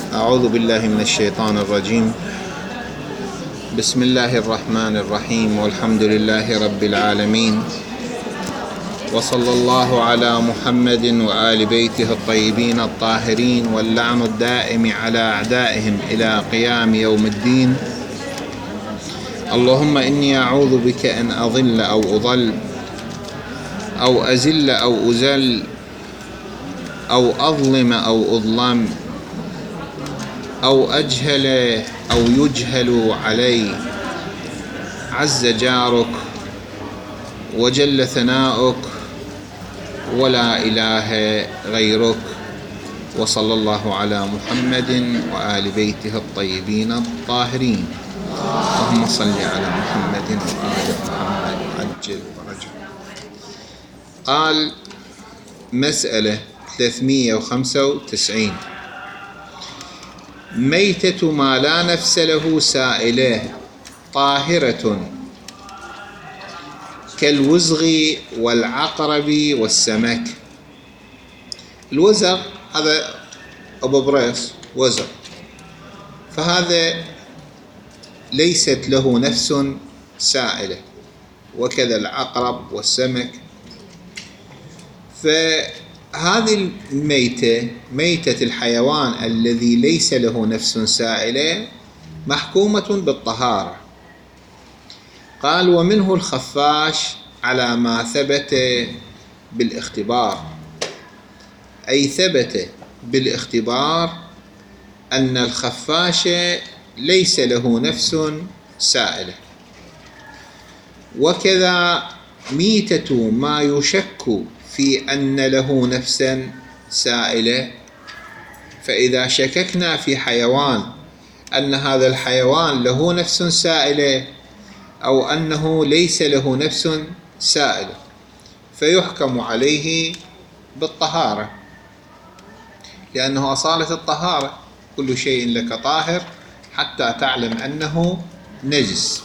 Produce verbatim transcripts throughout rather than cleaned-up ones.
أعوذ بالله من الشيطان الرجيم. بسم الله الرحمن الرحيم، والحمد لله رب العالمين، وصلى الله على محمد وآل بيته الطيبين الطاهرين، واللعن الدائم على أعدائهم إلى قيام يوم الدين. اللهم إني أعوذ بك أن أضل أو أضل أو أزل أو أزل أو أظلم أو أظلم أو أجهل أو يجهل علي. عز جارك وجل ثناؤك ولا إله غيرك، وصلى الله على محمد وآل بيته الطيبين الطاهرين. اللهم صل على محمد وآل محمد عجل ورجل. قال مسألة ثلاثمئة وخمسة وتسعين: ميتة ما لا نفس له سائلة طاهرة كالوزغ والعقرب والسمك. الوزغ هذا أبو بريس وزغ، فهذا ليست له نفس سائلة، وكذا العقرب والسمك. فهذه الميتة، ميتة الحيوان الذي ليس له نفس سائلة، محكومة بالطهارة. قال: ومنه الخفاش على ما ثبت بالاختبار، أي ثبت بالاختبار أن الخفاش ليس له نفس سائلة. وكذا ميتة ما يشك في أن له نفسا سائلة، فإذا شككنا في حيوان أن هذا الحيوان له نفس سائلة أو أنه ليس له نفس سائلة، فيحكم عليه بالطهارة، لأنه أصالة الطهارة: كل شيء لك طاهر حتى تعلم أنه نجس.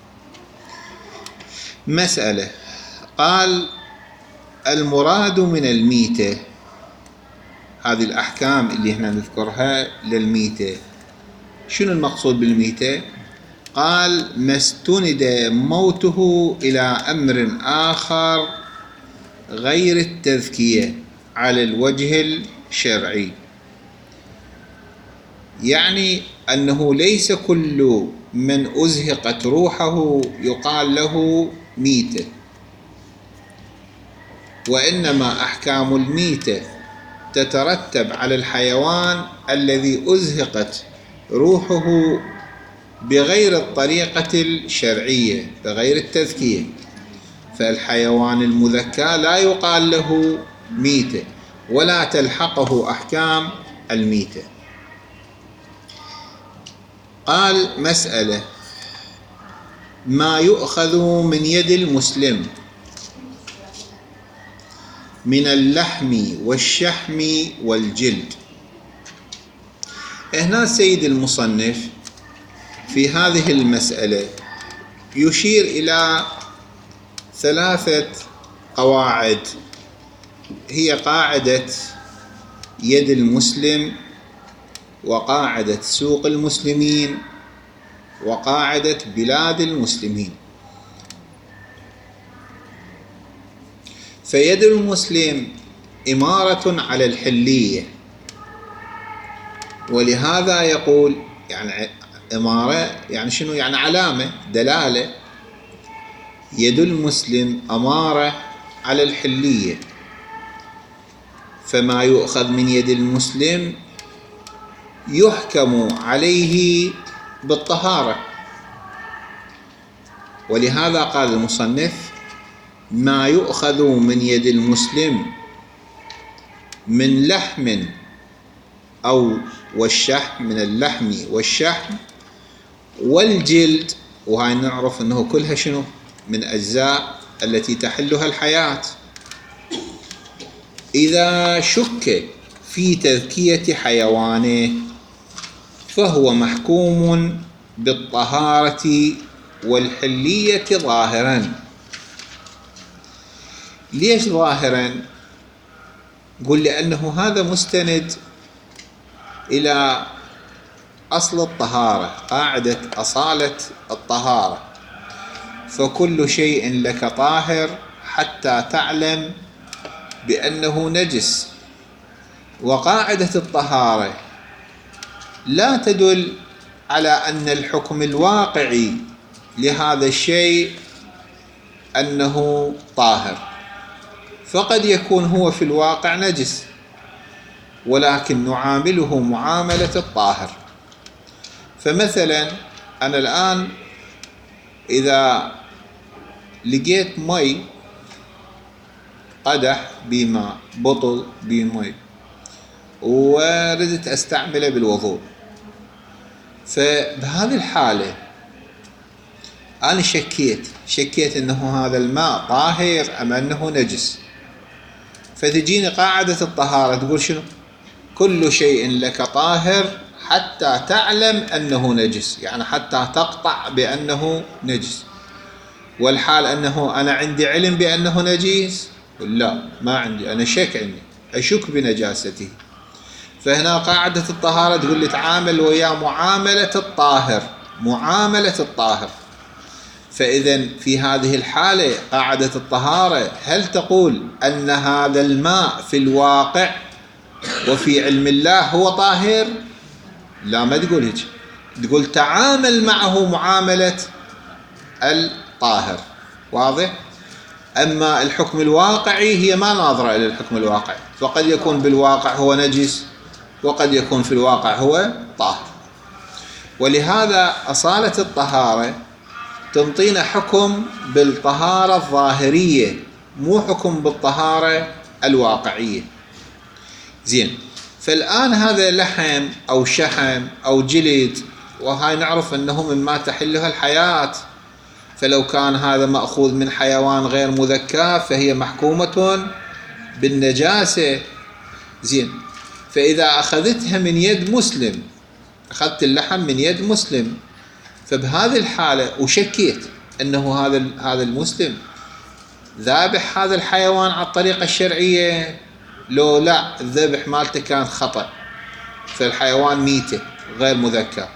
مسألة. قال: المراد من الميتة، هذه الأحكام اللي احنا نذكرها للميتة، شنو المقصود بالميتة؟ قال: ما استند موته إلى أمر آخر غير التذكية على الوجه الشرعي، يعني أنه ليس كل من أزهقت روحه يقال له ميتة، وإنما أحكام الميتة تترتب على الحيوان الذي أزهقت روحه بغير الطريقة الشرعية، بغير التذكية. فالحيوان المذكى لا يقال له ميتة ولا تلحقه أحكام الميتة. قال: مسألة. ما يؤخذ من يد المسلم من اللحم والشحم والجلد. هنا السيد المصنف في هذه المسألة يشير إلى ثلاثة قواعد، هي قاعدة يد المسلم، وقاعدة سوق المسلمين، وقاعدة بلاد المسلمين. فيد المسلم إمارة على الحلية، ولهذا يقول يعني إمارة يعني شنو؟ يعني علامة، دلالة. يد المسلم أمارة على الحلية، فما يؤخذ من يد المسلم يحكم عليه بالطهارة. ولهذا قال المصنف: ما يؤخذ من يد المسلم من لحم أو والشحم، من اللحم والشحم والجلد، وهاي نعرف أنه كلها شنو؟ من أجزاء التي تحلها الحياة. إذا شك في تذكية حيوانه فهو محكوم بالطهارة والحلية ظاهرا. ليش ظاهرا؟ قل لأنه هذا مستند إلى أصل الطهارة، قاعدة أصالة الطهارة، فكل شيء لك طاهر حتى تعلم بأنه نجس. وقاعدة الطهارة لا تدل على أن الحكم الواقعي لهذا الشيء أنه طاهر، فقد يكون هو في الواقع نجس ولكن نعامله معاملة الطاهر. فمثلا أنا الآن إذا لقيت مي، قدح بماء، بطل بمي، وردت أستعمله بالوضوء، فبهذه الحالة أنا شكيت شكيت أنه هذا الماء طاهر أم أنه نجس. فتجيني قاعدة الطهارة تقول شنو؟ كل شيء لك طاهر حتى تعلم أنه نجس، يعني حتى تقطع بأنه نجس. والحال أنه أنا عندي علم بأنه نجس؟ لا، ما عندي، أنا شك عندي، أشك بنجاسته. فهنا قاعدة الطهارة تقول لي تعامل ويا معاملة الطاهر، معاملة الطاهر. فإذا في هذه الحالة قاعدة الطهارة هل تقول أن هذا الماء في الواقع وفي علم الله هو طاهر؟ لا، ما تقول هيك، تقول تعامل معه معاملة الطاهر. واضح؟ أما الحكم الواقعي هي ما ناظرة إلى الحكم الواقعي، فقد يكون بالواقع هو نجس وقد يكون في الواقع هو طاهر. ولهذا أصالة الطهارة تنطينا حكم بالطهارة الظاهرية، مو حكم بالطهارة الواقعية. زين، فالآن هذا لحم أو شحم أو جلد، وهاي نعرف أنه مما تحلها الحياة، فلو كان هذا مأخوذ من حيوان غير مذكى فهي محكومة بالنجاسة. زين، فإذا أخذتها من يد مسلم، أخذت اللحم من يد مسلم، فبهذه الحالة وشكيت أنه هذا هذا المسلم ذابح هذا الحيوان على الطريقة الشرعية، لو لا الذبح مالته كان خطأ، فالحيوان ميتة غير مذكى.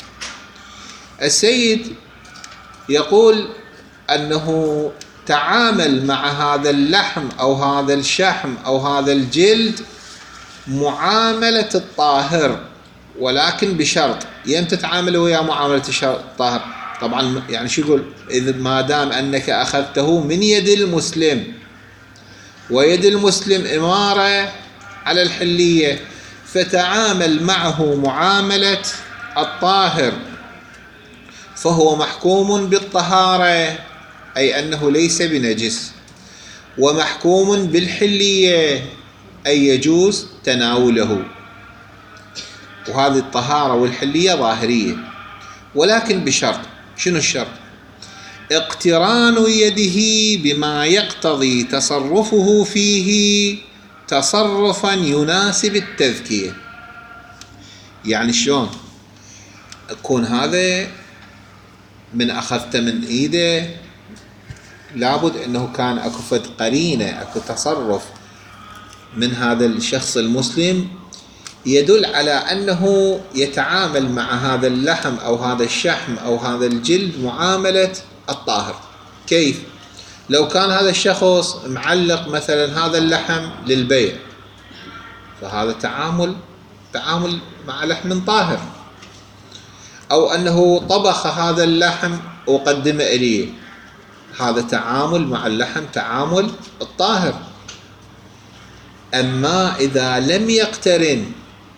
السيد يقول أنه تعامل مع هذا اللحم أو هذا الشحم أو هذا الجلد معاملة الطاهر، ولكن بشرط. يمتى تتعامل ويا معاملة الطاهر؟ طبعا يعني شو يقول؟ إذا ما دام أنك أخذته من يد المسلم، ويد المسلم إمارة على الحلية، فتعامل معه معاملة الطاهر، فهو محكوم بالطهارة، أي أنه ليس بنجس، ومحكوم بالحلية، أي يجوز تناوله. وهذه الطهارة والحلية ظاهرية، ولكن بشرط. شنو الشرط؟ اقتران يده بما يقتضي تصرفه فيه تصرفا يناسب التذكية. يعني شلون؟ يكون هذا من أخذته من إيده لابد أنه كان أكو فد قرينة، أكو تصرف من هذا الشخص المسلم يدل على أنه يتعامل مع هذا اللحم أو هذا الشحم أو هذا الجلد معاملة الطاهر. كيف؟ لو كان هذا الشخص معلق مثلا هذا اللحم للبيع، فهذا تعامل تعامل مع لحم طاهر. أو أنه طبخ هذا اللحم وقدمه إليه، هذا تعامل مع اللحم تعامل الطاهر. أما إذا لم يقترن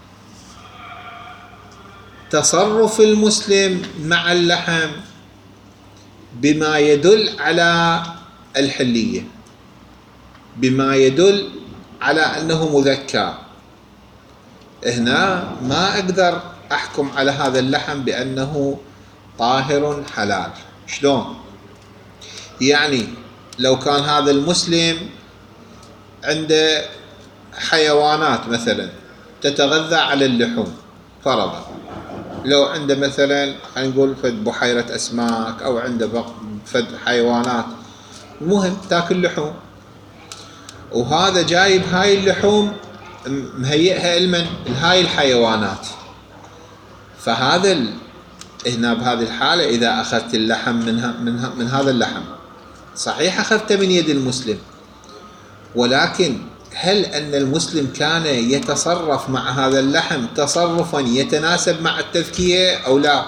تصرف المسلم مع اللحم بما يدل على الحلية، بما يدل على أنه مذكى، هنا ما أقدر أحكم على هذا اللحم بأنه طاهر حلال. شلون؟ يعني لو كان هذا المسلم عنده حيوانات مثلا تتغذى على اللحوم، فرضا لو عنده مثلا خلينا نقول فد بحيرة أسماك، أو عنده فد حيوانات، المهم تاكل لحوم، وهذا جايب هاي اللحوم مهيئها لمن؟ لهاي الحيوانات، فهذا ال... هنا بهذه الحالة إذا أخذت اللحم من, ه... من, ه... من هذا اللحم صحيح أخذت من يد المسلم، ولكن هل أن المسلم كان يتصرف مع هذا اللحم تصرفا يتناسب مع التذكية أو لا؟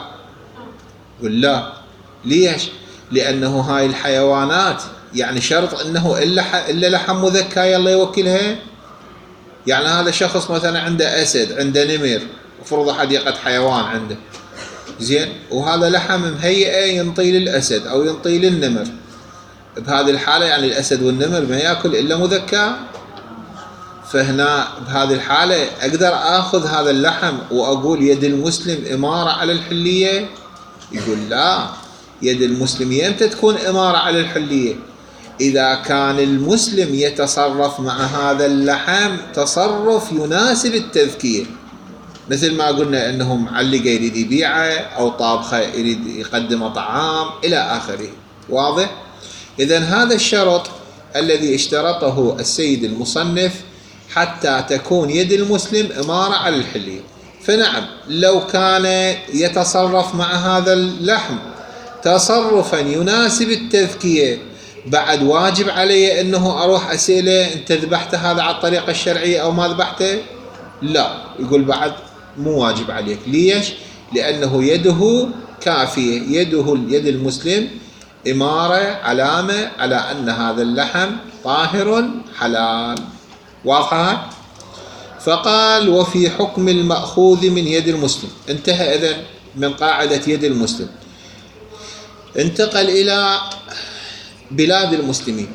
ولا ليش؟ لأنه هاي الحيوانات يعني شرط أنه إلا لحم مذكى يلا يوكلها. يعني هذا شخص مثلا عنده أسد، عنده نمر، وفرض حديقة حيوان عنده، زين، وهذا لحم مهيئة ينطي للأسد أو ينطي للنمر. بهذه الحالة يعني الأسد والنمر ما يأكل إلا مذكى. فهنا بهذه الحالة أقدر أخذ هذا اللحم وأقول يد المسلم إمارة على الحلية؟ يقول لا، يد المسلم يمتى تكون إمارة على الحلية؟ إذا كان المسلم يتصرف مع هذا اللحم تصرف يناسب التذكية، مثل ما قلنا أنه معلقة يريد يبيعه أو طابخة يريد يقدم طعام إلى آخره. واضح؟ إذن هذا الشرط الذي اشترطه السيد المصنف حتى تكون يد المسلم إمارة على الحلية. فنعم لو كان يتصرف مع هذا اللحم تصرفا يناسب التذكية بعد واجب علي أنه أروح أسأله أنت ذبحت هذا على الطريقة الشرعية أو ما ذبحته؟ لا، يقول بعد مو واجب عليك. ليش؟ لأنه يده كافية، يده يد المسلم إمارة علامة على أن هذا اللحم طاهر حلال. واضحة؟ فقال وفي حكم المأخوذ من يد المسلم. انتهى إذن من قاعدة يد المسلم، انتقل إلى بلاد المسلمين،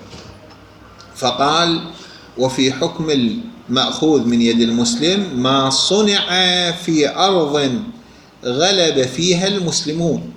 فقال وفي حكم المأخوذ من يد المسلم ما صنع في أرض غلب فيها المسلمون.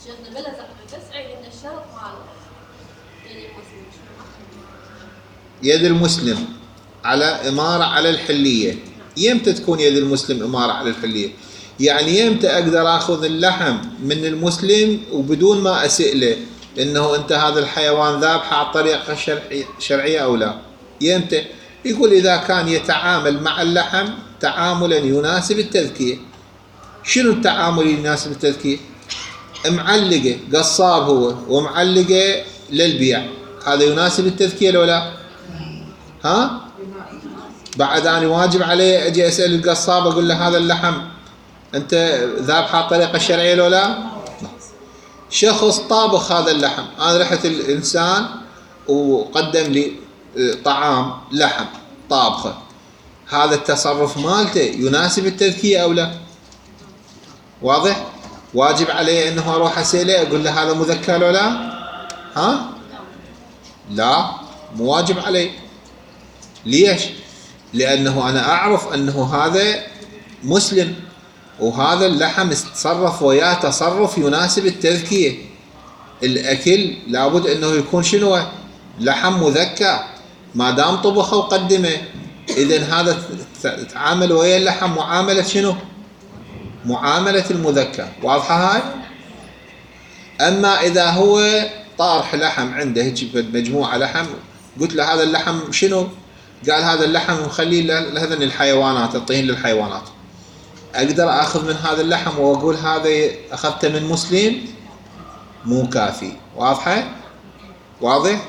يد المسلم على إمارة على الحلية. يمتى تكون يد المسلم إمارة على الحلية؟ يعني يمتى أقدر أخذ اللحم من المسلم وبدون ما أسئله إنه أنت هذا الحيوان ذابحه على الطريقة الشرعية أو لا؟ يمتى؟ يقول إذا كان يتعامل مع اللحم تعاملا يناسب التذكية. شنو التعامل اللي يناسب التذكية؟ معلقة، قصاب هو ومعلقة للبيع، هذا يناسب التذكية لو لا؟ ها؟ بعد أنا واجب عليه أجي أسأل القصاب أقول له هذا اللحم أنت ذابحه على الطريقة الشرعية لو لا؟ شخص طابخ هذا اللحم، أنا رحت الإنسان وقدم لي طعام لحم طابخه، هذا التصرف مالته يناسب التذكية أو لا؟ واضح؟ واجب عليه أنه أروح أسأله أقول له هذا مذكى لو لا؟ ها؟ لا، مو واجب عليه. ليش؟ لأنه أنا أعرف أنه هذا مسلم وهذا اللحم تصرف وياه تصرف يناسب التذكية. الأكل لابد أنه يكون شنو؟ لحم مذكى، ما دام طبخه وقدمه، إذن هذا تعامل ويا اللحم معاملة شنو؟ معاملة المذكى. واضحة هاي؟ أما إذا هو طارح لحم عنده هيك مجموعة لحم، قلت له هذا اللحم شنو؟ قال هذا اللحم مخليه لهذن الحيوانات، الطين للحيوانات. أقدر أخذ من هذا اللحم وأقول هذا أخذته من مسلم؟ مو كافي. واضحة؟ واضح؟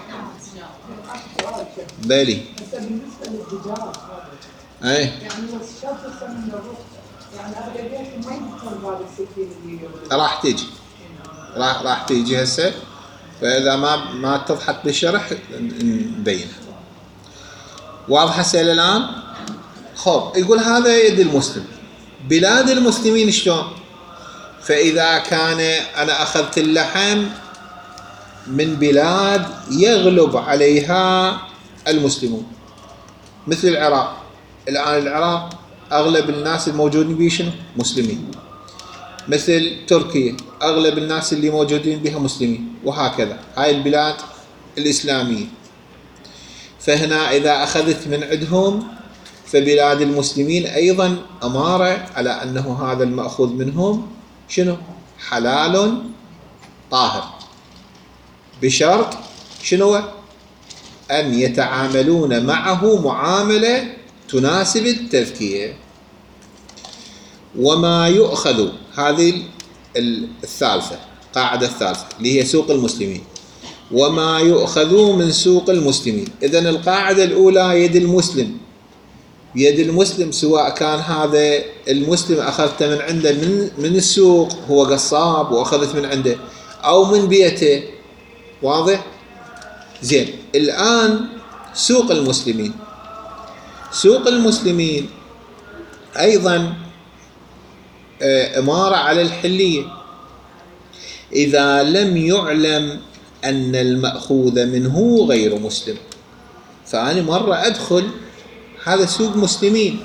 بلي. بالنسبة للدجاج أي. يعني الشخص من الرز يعني أغلبية ما يدخل هذا السكين اللي راح تيجي. راح راح تيجي هسه، فإذا ما ما اتضحت بالشرح نبينها. واضحة السؤال الآن؟ خب يقول هذا يد المسلم. بلاد المسلمين شلون؟ فإذا كان أنا أخذت اللحم من بلاد يغلب عليها المسلمون، مثل العراق. الآن العراق أغلب الناس الموجودين به شنو؟ مسلمين. مثل تركيا أغلب الناس اللي موجودين بها مسلمين، وهكذا هاي البلاد الإسلامية. فهنا إذا أخذت من عندهم فبلاد المسلمين أيضا أمارة على أنه هذا المأخوذ منهم شنو؟ حلال طاهر، بشرط شنو؟ أن يتعاملون معه معاملة تناسب التذكية. وما يؤخذ، هذه الثالثة، قاعدة الثالثة اللي هي سوق المسلمين، وما يؤخذ من سوق المسلمين. إذن القاعدة الأولى يد المسلم، يد المسلم سواء كان هذا المسلم أخذته من عنده من, من السوق، هو قصاب وأخذت من عنده، أو من بيته. واضح؟ زين. الآن سوق المسلمين، سوق المسلمين أيضا إمارة على الحلية. إذا لم يعلم أن المأخوذ منه غير مسلم، فأنا مرة أدخل هذا سوق مسلمين،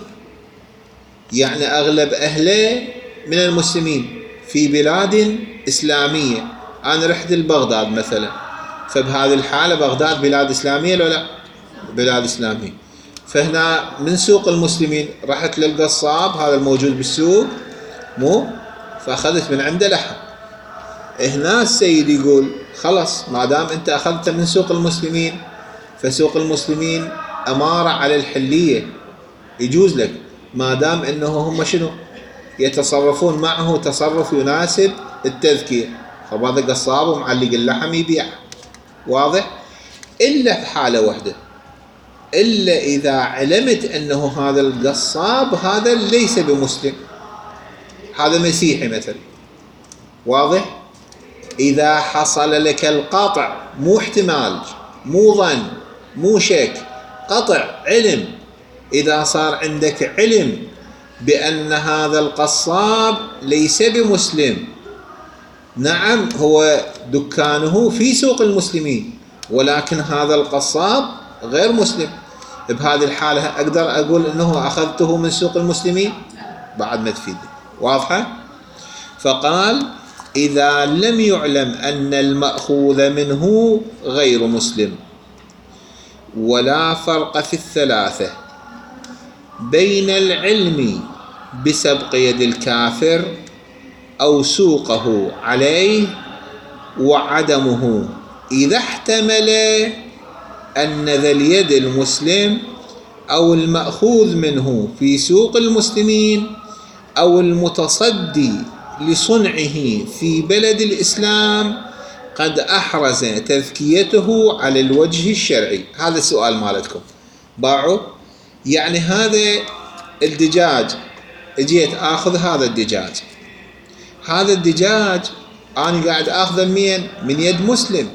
يعني أغلب أهله من المسلمين في بلاد إسلامية. أنا رحت لبغداد مثلا، فبهذه الحالة بغداد بلاد إسلامية لو لا؟ بلاد إسلامية. فهنا من سوق المسلمين رحت للقصاب هذا الموجود بالسوق، مو فأخذت من عنده لحم. هنا السيد يقول خلص ما دام أنت أخذت من سوق المسلمين، فسوق المسلمين أمارة على الحلية، يجوز لك ما دام أنه هم شنو يتصرفون معه تصرف يناسب التذكية. فهذا قصاب ومعلق اللحم يبيع. واضح؟ إلا في حالة واحدة، إلا إذا علمت أنه هذا القصاب هذا ليس بمسلم، هذا مسيحي مثلا. واضح؟ إذا حصل لك القطع، مو احتمال، مو ظن، مو شك، قطع علم. إذا صار عندك علم بأن هذا القصاب ليس بمسلم، نعم هو دكانه في سوق المسلمين ولكن هذا القصاب غير مسلم، بهذه الحالة أقدر أقول أنه أخذته من سوق المسلمين؟ بعد ما تفيد. واضحة؟ فقال إذا لم يعلم أن المأخوذ منه غير مسلم. ولا فرق في الثلاثة بين العلم بسبق يد الكافر أو سوقه عليه وعدمه، إذا احتمل أن ذا اليد المسلم أو المأخوذ منه في سوق المسلمين أو المتصدي لصنعه في بلد الإسلام قد أحرز تذكيته على الوجه الشرعي. هذا السؤال مالتكم باعوا، يعني هذا الدجاج اجيت آخذ هذا الدجاج، هذا الدجاج أنا قاعد آخذه من من يد مسلم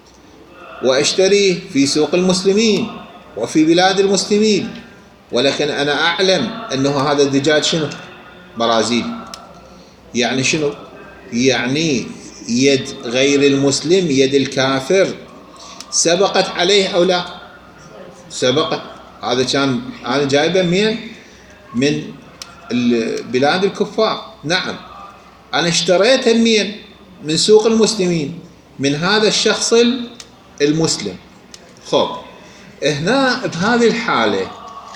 وأشتريه في سوق المسلمين وفي بلاد المسلمين، ولكن أنا أعلم أنه هذا الدجاج شنو؟ برازيل. يعني شنو؟ يعني يد غير المسلم، يد الكافر سبقت عليه أو لا؟ سبقت. هذا كان أنا جايبه من من بلاد الكفار، نعم أنا اشتريته من من سوق المسلمين من هذا الشخص المسلم. خب هنا بهذه الحالة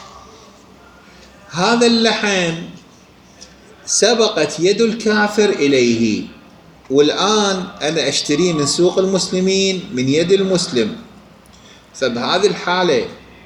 هذا اللحم سبقت يد الكافر إليه، والآن أنا أشتريه من سوق المسلمين من يد المسلم. فبهذه الحالة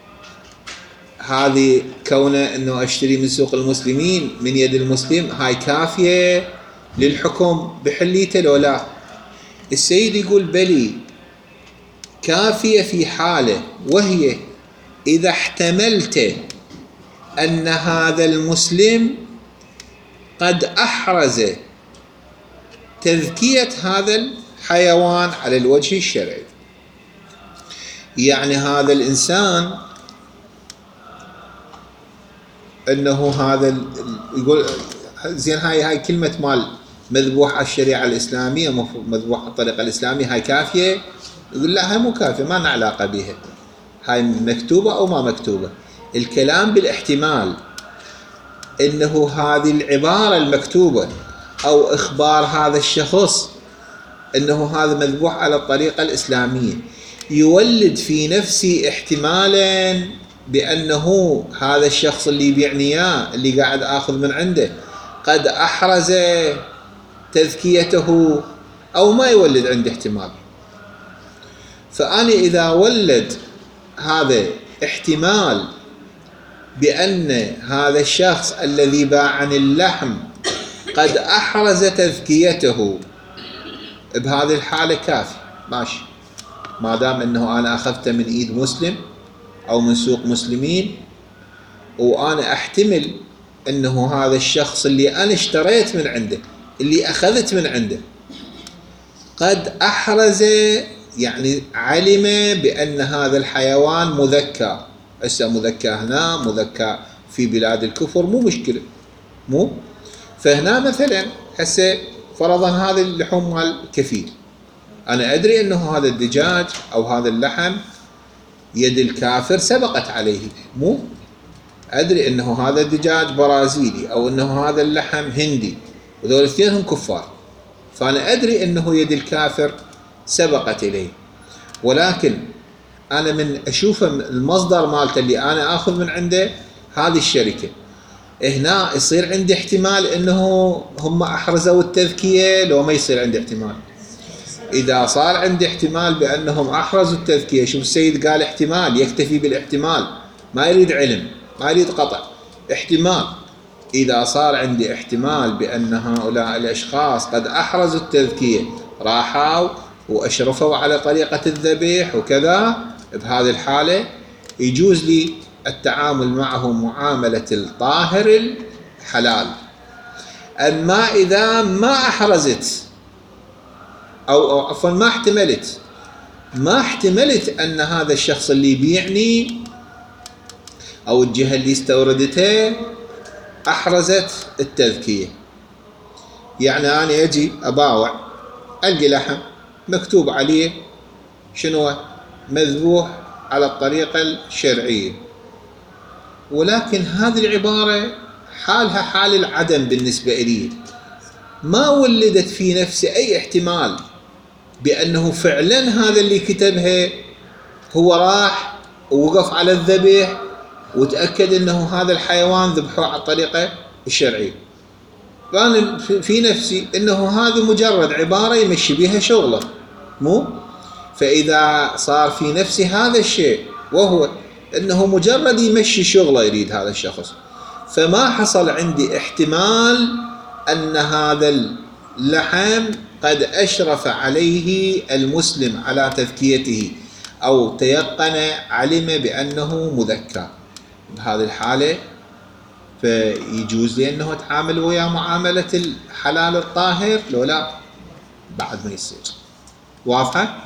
هذه كونه أنه أشتري من سوق المسلمين من يد المسلم هاي كافية للحكم بحليته لو لا؟ السيد يقول بلي كافية في حالة، وهي إذا احتملت أن هذا المسلم قد أحرز تذكية هذا الحيوان على الوجه الشرعي. يعني هذا الإنسان أنه هذا يقول زين هاي هاي كلمة مال مذبوح على الشريعة الإسلامية، مذبوح على الطريقة الإسلامية، هاي كافية؟ يقول لا هاي مو كافية، ما لنا علاقة بها، هاي مكتوبة أو ما مكتوبة. الكلام بالاحتمال إنه هذه العبارة المكتوبة أو إخبار هذا الشخص إنه هذا مذبوح على الطريقة الإسلامية يولد في نفسي احتمالا بأنه هذا الشخص اللي يبيعني إياه اللي قاعد آخذ من عنده قد أحرز تذكيته، أو ما يولد عنده احتمال. فأنا إذا ولد هذا احتمال بأن هذا الشخص الذي باعني اللحم قد أحرز تذكيته، بهذه الحالة كافي ماشي، ما دام أنه أنا أخذته من إيد مسلم أو من سوق مسلمين، وأنا أحتمل أنه هذا الشخص اللي أنا اشتريت من عنده، اللي أخذت من عنده، قد أحرز يعني علم بأن هذا الحيوان مذكى. هسه مذكى هنا، مذكى في بلاد الكفر، مو مشكلة، مو فهنا مثلا هسه فرضا هذه اللحوم مال كفيل، أنا أدري أنه هذا الدجاج أو هذا اللحم يد الكافر سبقت عليه، مو أدري أنه هذا الدجاج برازيلي أو أنه هذا اللحم هندي، وذول الاثنين هم كفار، فأنا أدري أنه يد الكافر سبقت إليه، ولكن أنا من أشوف المصدر مالته اللي أنا أخذ من عنده هذه الشركة، هنا يصير عندي احتمال أنه هم أحرزوا التذكية لو ما يصير عندي احتمال. إذا صار عندي احتمال بأنهم أحرزوا التذكية، شوف السيد قال احتمال، يكتفي بالاحتمال، ما يريد علم، ما يريد قطع، احتمال. إذا صار عندي احتمال بأن هؤلاء الأشخاص قد أحرزوا التذكية، راحوا وأشرفوا على طريقة الذبح وكذا، بهذه الحالة يجوز لي التعامل معه معاملة الطاهر الحلال. أما إذا ما أحرزت أو عفوا ما احتملت ما احتملت أن هذا الشخص اللي يبيعني أو الجهة اللي استوردته أحرزت التذكية، يعني أنا أجي أباوع ألقي لحم مكتوب عليه شنو؟ مذبوح على الطريقة الشرعية، ولكن هذه العبارة حالها حال العدم بالنسبة لي، ما ولدت في نفسي أي احتمال بأنه فعلا هذا اللي كتبها هو راح ووقف على الذبح وتأكد أنه هذا الحيوان ذبحوه على الطريقة الشرعية. فأنا في نفسي أنه هذا مجرد عبارة يمشي بها شغله، مو؟ فإذا صار في نفسي هذا الشيء وهو أنه مجرد يمشي شغله يريد هذا الشخص، فما حصل عندي احتمال أن هذا اللحم قد أشرف عليه المسلم على تذكيته أو تيقن علم بأنه مذكى، بهذه الحالة فيجوز لي أنه أتعامل ويا معاملة الحلال الطاهر لو لا بعد ما يصير. واضحة؟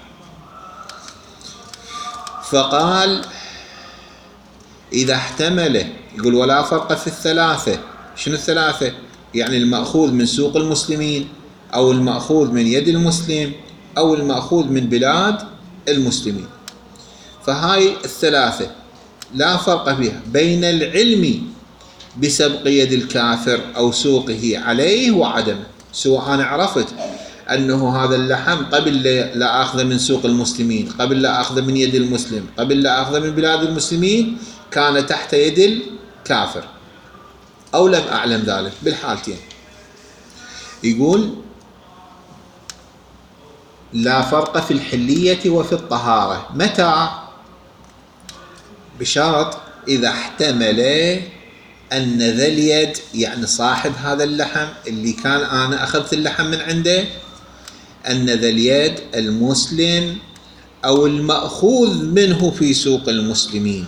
فقال إذا احتمل، يقول ولا فرق في الثلاثة. شنو الثلاثة؟ يعني المأخوذ من سوق المسلمين أو المأخوذ من يد المسلم أو المأخوذ من بلاد المسلمين، فهاي الثلاثة لا فرق فيها بين العلم بسبق يد الكافر أو سوقه عليه وعدمه. سواء أنا عرفت أنه هذا اللحم قبل لا أخذ من سوق المسلمين، قبل لا أخذ من يد المسلم، قبل لا أخذ من بلاد المسلمين، كان تحت يد الكافر، أو لم أعلم ذلك، بالحالتين. يقول لا فرق في الحلية وفي الطهارة. متى؟ بشرط إذا احتمل أن ذا اليد، يعني صاحب هذا اللحم اللي كان أنا أخذت اللحم من عنده، أن ذا اليد المسلم أو المأخوذ منه في سوق المسلمين،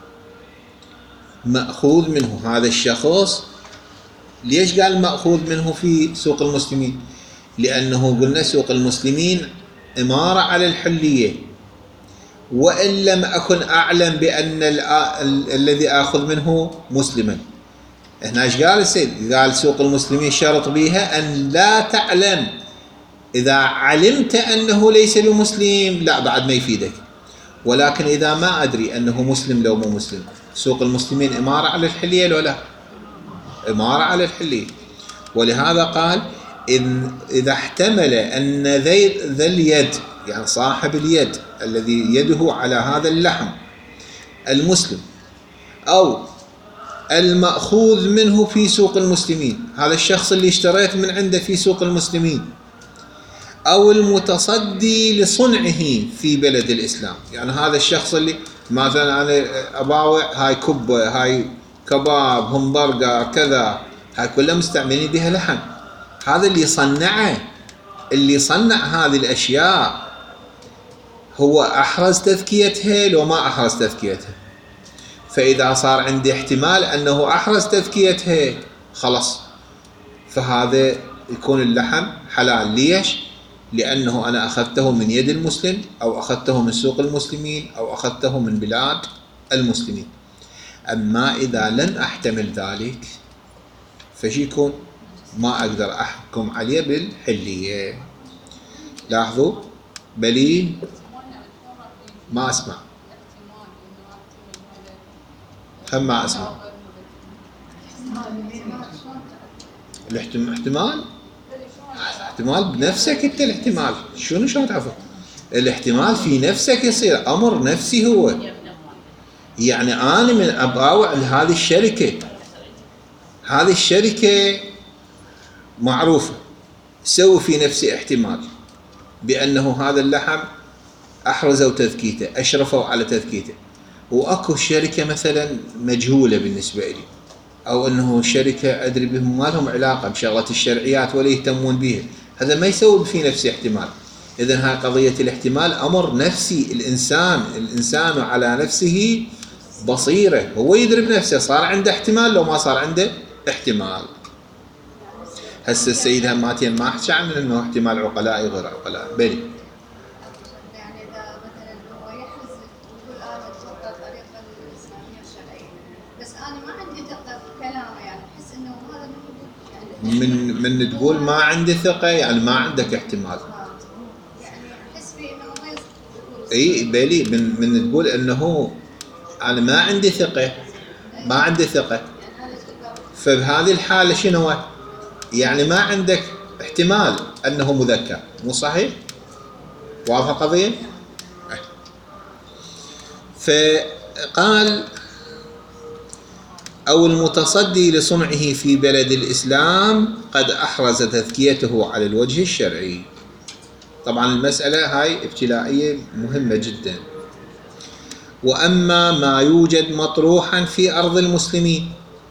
مأخوذ منه هذا الشخص. ليش قال مأخوذ منه في سوق المسلمين؟ لأنه قلنا سوق المسلمين إمارة على الحلية، وإن لم أكن أعلم بأن الذي آخذ منه مسلما. هنا ايش قال السيد؟ قال سوق المسلمين شرط بها أن لا تعلم. إذا علمت أنه ليس بمسلم لا بعد ما يفيدك، ولكن إذا ما أدري أنه مسلم لو مو مسلم، سوق المسلمين إمارة على الحلية لو لا؟ إمارة على الحلية. ولهذا قال إن إذا احتمل أن ذا اليد، يعني صاحب اليد الذي يده على هذا اللحم المسلم، أو المأخوذ منه في سوق المسلمين، هذا الشخص اللي اشتريت من عنده في سوق المسلمين، أو المتصدي لصنعه في بلد الإسلام، يعني هذا الشخص اللي مثلا أنا أباوع هاي كبة، هاي كباب، همبرجر، كذا، هاي كلها مستعملين بها لحم، هذا اللي صنعه، اللي صنع هذه الأشياء هو أحرز تذكيتها لو ما أحرز تذكيتها. فإذا صار عندي احتمال أنه أحرز تذكيتها خلص، فهذا يكون اللحم حلال. ليش؟ لأنه أنا أخذته من يد المسلم، أو أخذته من سوق المسلمين، أو أخذته من بلاد المسلمين. أما إذا لن أحتمل ذلك فشي يكون؟ ما أقدر أحكم عليه بالحلية. لاحظوا بلين ما أسمع، هم ما أسمع الاحتمال احتمال بنفسك أنت. الاحتمال شنو شلون تعرفه؟ الاحتمال في نفسك يصير أمر نفسي. هو يعني أنا من أباوع هذه الشركة، هذه الشركة معروفة، سوي في نفسي احتمال بأنه هذا اللحم أحرزوا تذكيته، أشرفوا على تذكيته، وأكو شركة مثلا مجهولة بالنسبة لي، أو أنه شركة أدري بهم ما لهم علاقة بشغلة الشرعيات ولا يهتمون بها، هذا ما يسوي في نفسي احتمال. إذن هاي قضية الاحتمال أمر نفسي. الإنسان الإنسان على نفسه بصيرة، هو يدري بنفسه صار عنده احتمال لو ما صار عنده احتمال. هسه السيد هماتين ما حكى عن انه احتمال عقلاء غير عقلاء. بلي يعني اذا مثلا هو يحرز يقول انا اتوقع الطريقه الاسلاميه الشرعيه، بس انا ما عندي ثقه بكلامه، يعني احس انه هذا يعني من من تقول ما عندي ثقه يعني ما عندك احتمال. يعني احس فيه انه ما يصدق. اي بلي من من تقول انه انا ما عندي ثقه، ما عندي ثقه، فبهذه الحاله شنو؟ يعني ما عندك احتمال أنه مذكر، مو صحيح؟ واضحة القضية؟ فقال أو المتصدي لصنعه في بلد الإسلام قد أحرز تذكيته على الوجه الشرعي. طبعا المسألة هاي ابتلائية مهمة جدا. وأما ما يوجد مطروحا في أرض المسلمين،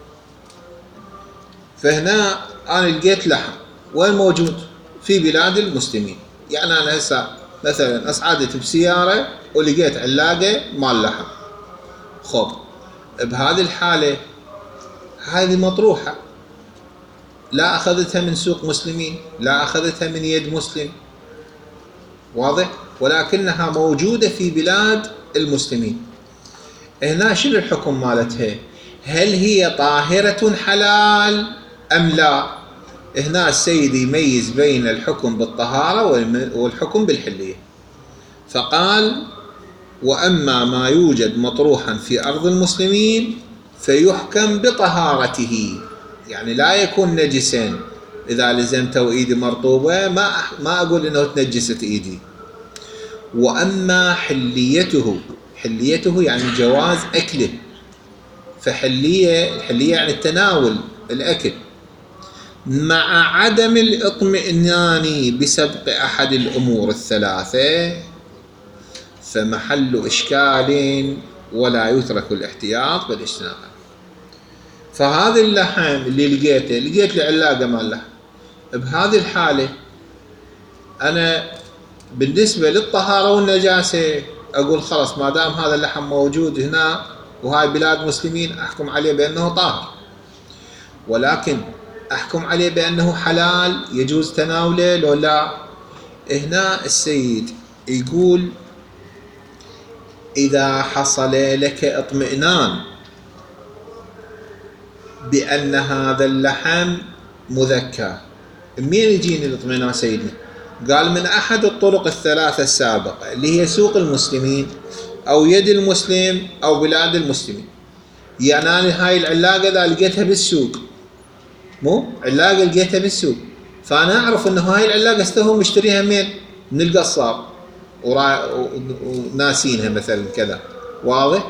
فهنا أنا لقيت لحم وين موجود؟ في بلاد المسلمين. يعني أنا هسه مثلا أصعدت بسيارة ولقيت علاقة مال لحم، خب بهذه الحالة هذه مطروحة، لا أخذتها من سوق مسلمين، لا أخذتها من يد مسلم، واضح؟ ولكنها موجودة في بلاد المسلمين. هنا شنو الحكم مالتها؟ هل هي طاهرة حلال أم لا؟ هنا السيد يميز بين الحكم بالطهارة والحكم بالحلية، فقال وأما ما يوجد مطروحا في أرض المسلمين فيحكم بطهارته، يعني لا يكون نجسا. إذا لزمته إيدي مرطوبة ما ما أقول إنه تنجست إيدي. وأما حليته، حليته يعني جواز أكله، فحلية الحلية يعني التناول الأكل مع عدم الاطمئنان بسبق أحد الأمور الثلاثة فمحل إشكال ولا يترك الاحتياط والاجتناب. فهذا اللحم اللي لقيته، لقيت لي علاقة مال اللحم، بهذه الحالة أنا بالنسبة للطهارة والنجاسة أقول خلاص ما دام هذا اللحم موجود هنا وهاي بلاد مسلمين أحكم عليه بأنه طاهر. ولكن أحكم عليه بأنه حلال يجوز تناوله لو لا؟ هنا السيد يقول إذا حصل لك اطمئنان بأن هذا اللحم مذكى. منين يجيني الاطمئنان سيدنا؟ قال من أحد الطرق الثلاثة السابقة اللي هي سوق المسلمين أو يد المسلم أو بلاد المسلمين. يعني أنا هاي العلاقة إذا لقيتها بالسوق، مو علاقة لقيتها بالسوق، فأنا أعرف إنه هاي العلاقة استوهم مشتريها من من القصاب وناسينها مثلا كذا، واضح؟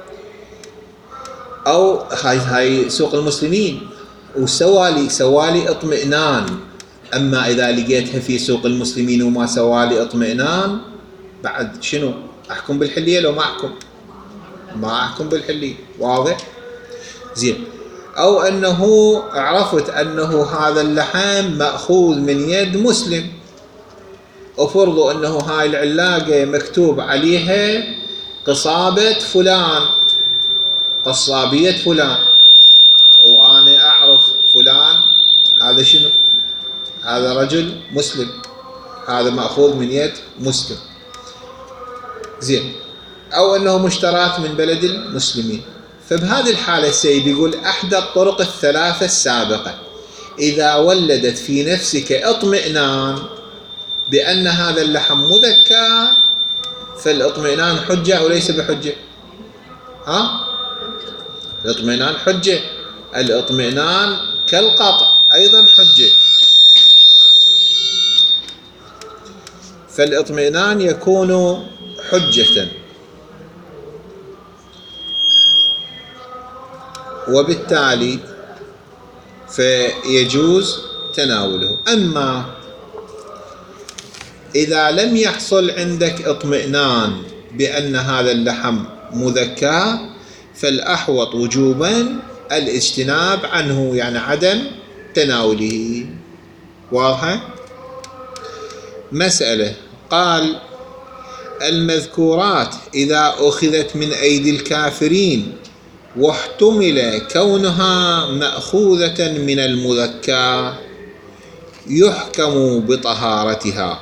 أو هاي هاي سوق المسلمين وسوالي سوالي اطمئنان. أما إذا لقيتها في سوق المسلمين وما سوالي اطمئنان بعد شنو؟ أحكم بالحلية لو ما أحكم؟ ما أحكم بالحلية، واضح؟ زين. أو أنه عرفت أنه هذا اللحم مأخوذ من يد مسلم، وفرضوا أنه هاي العلاقة مكتوب عليها قصابة فلان، قصابية فلان، وأنا أعرف فلان هذا شنو؟ هذا رجل مسلم، هذا مأخوذ من يد مسلم، زين، أو أنه مشترات من بلد المسلمين. فبهذه الحالة السيد يقول أحدى الطرق الثلاثة السابقة إذا ولدت في نفسك اطمئنان بأن هذا اللحم مذكى فالاطمئنان حجة أو ليس بحجة؟ ها؟ الاطمئنان حجة، الاطمئنان كالقطع أيضا حجة. فالاطمئنان يكون حجة، وبالتالي فيجوز تناوله. أما إذا لم يحصل عندك اطمئنان بأن هذا اللحم مذكى فالأحوط وجوبا الاجتناب عنه، يعني عدم تناوله. واضحة؟ مسألة، قال المذكورات إذا أخذت من أيدي الكافرين واحتمل كونها مأخوذة من المذكى يحكم بطهارتها.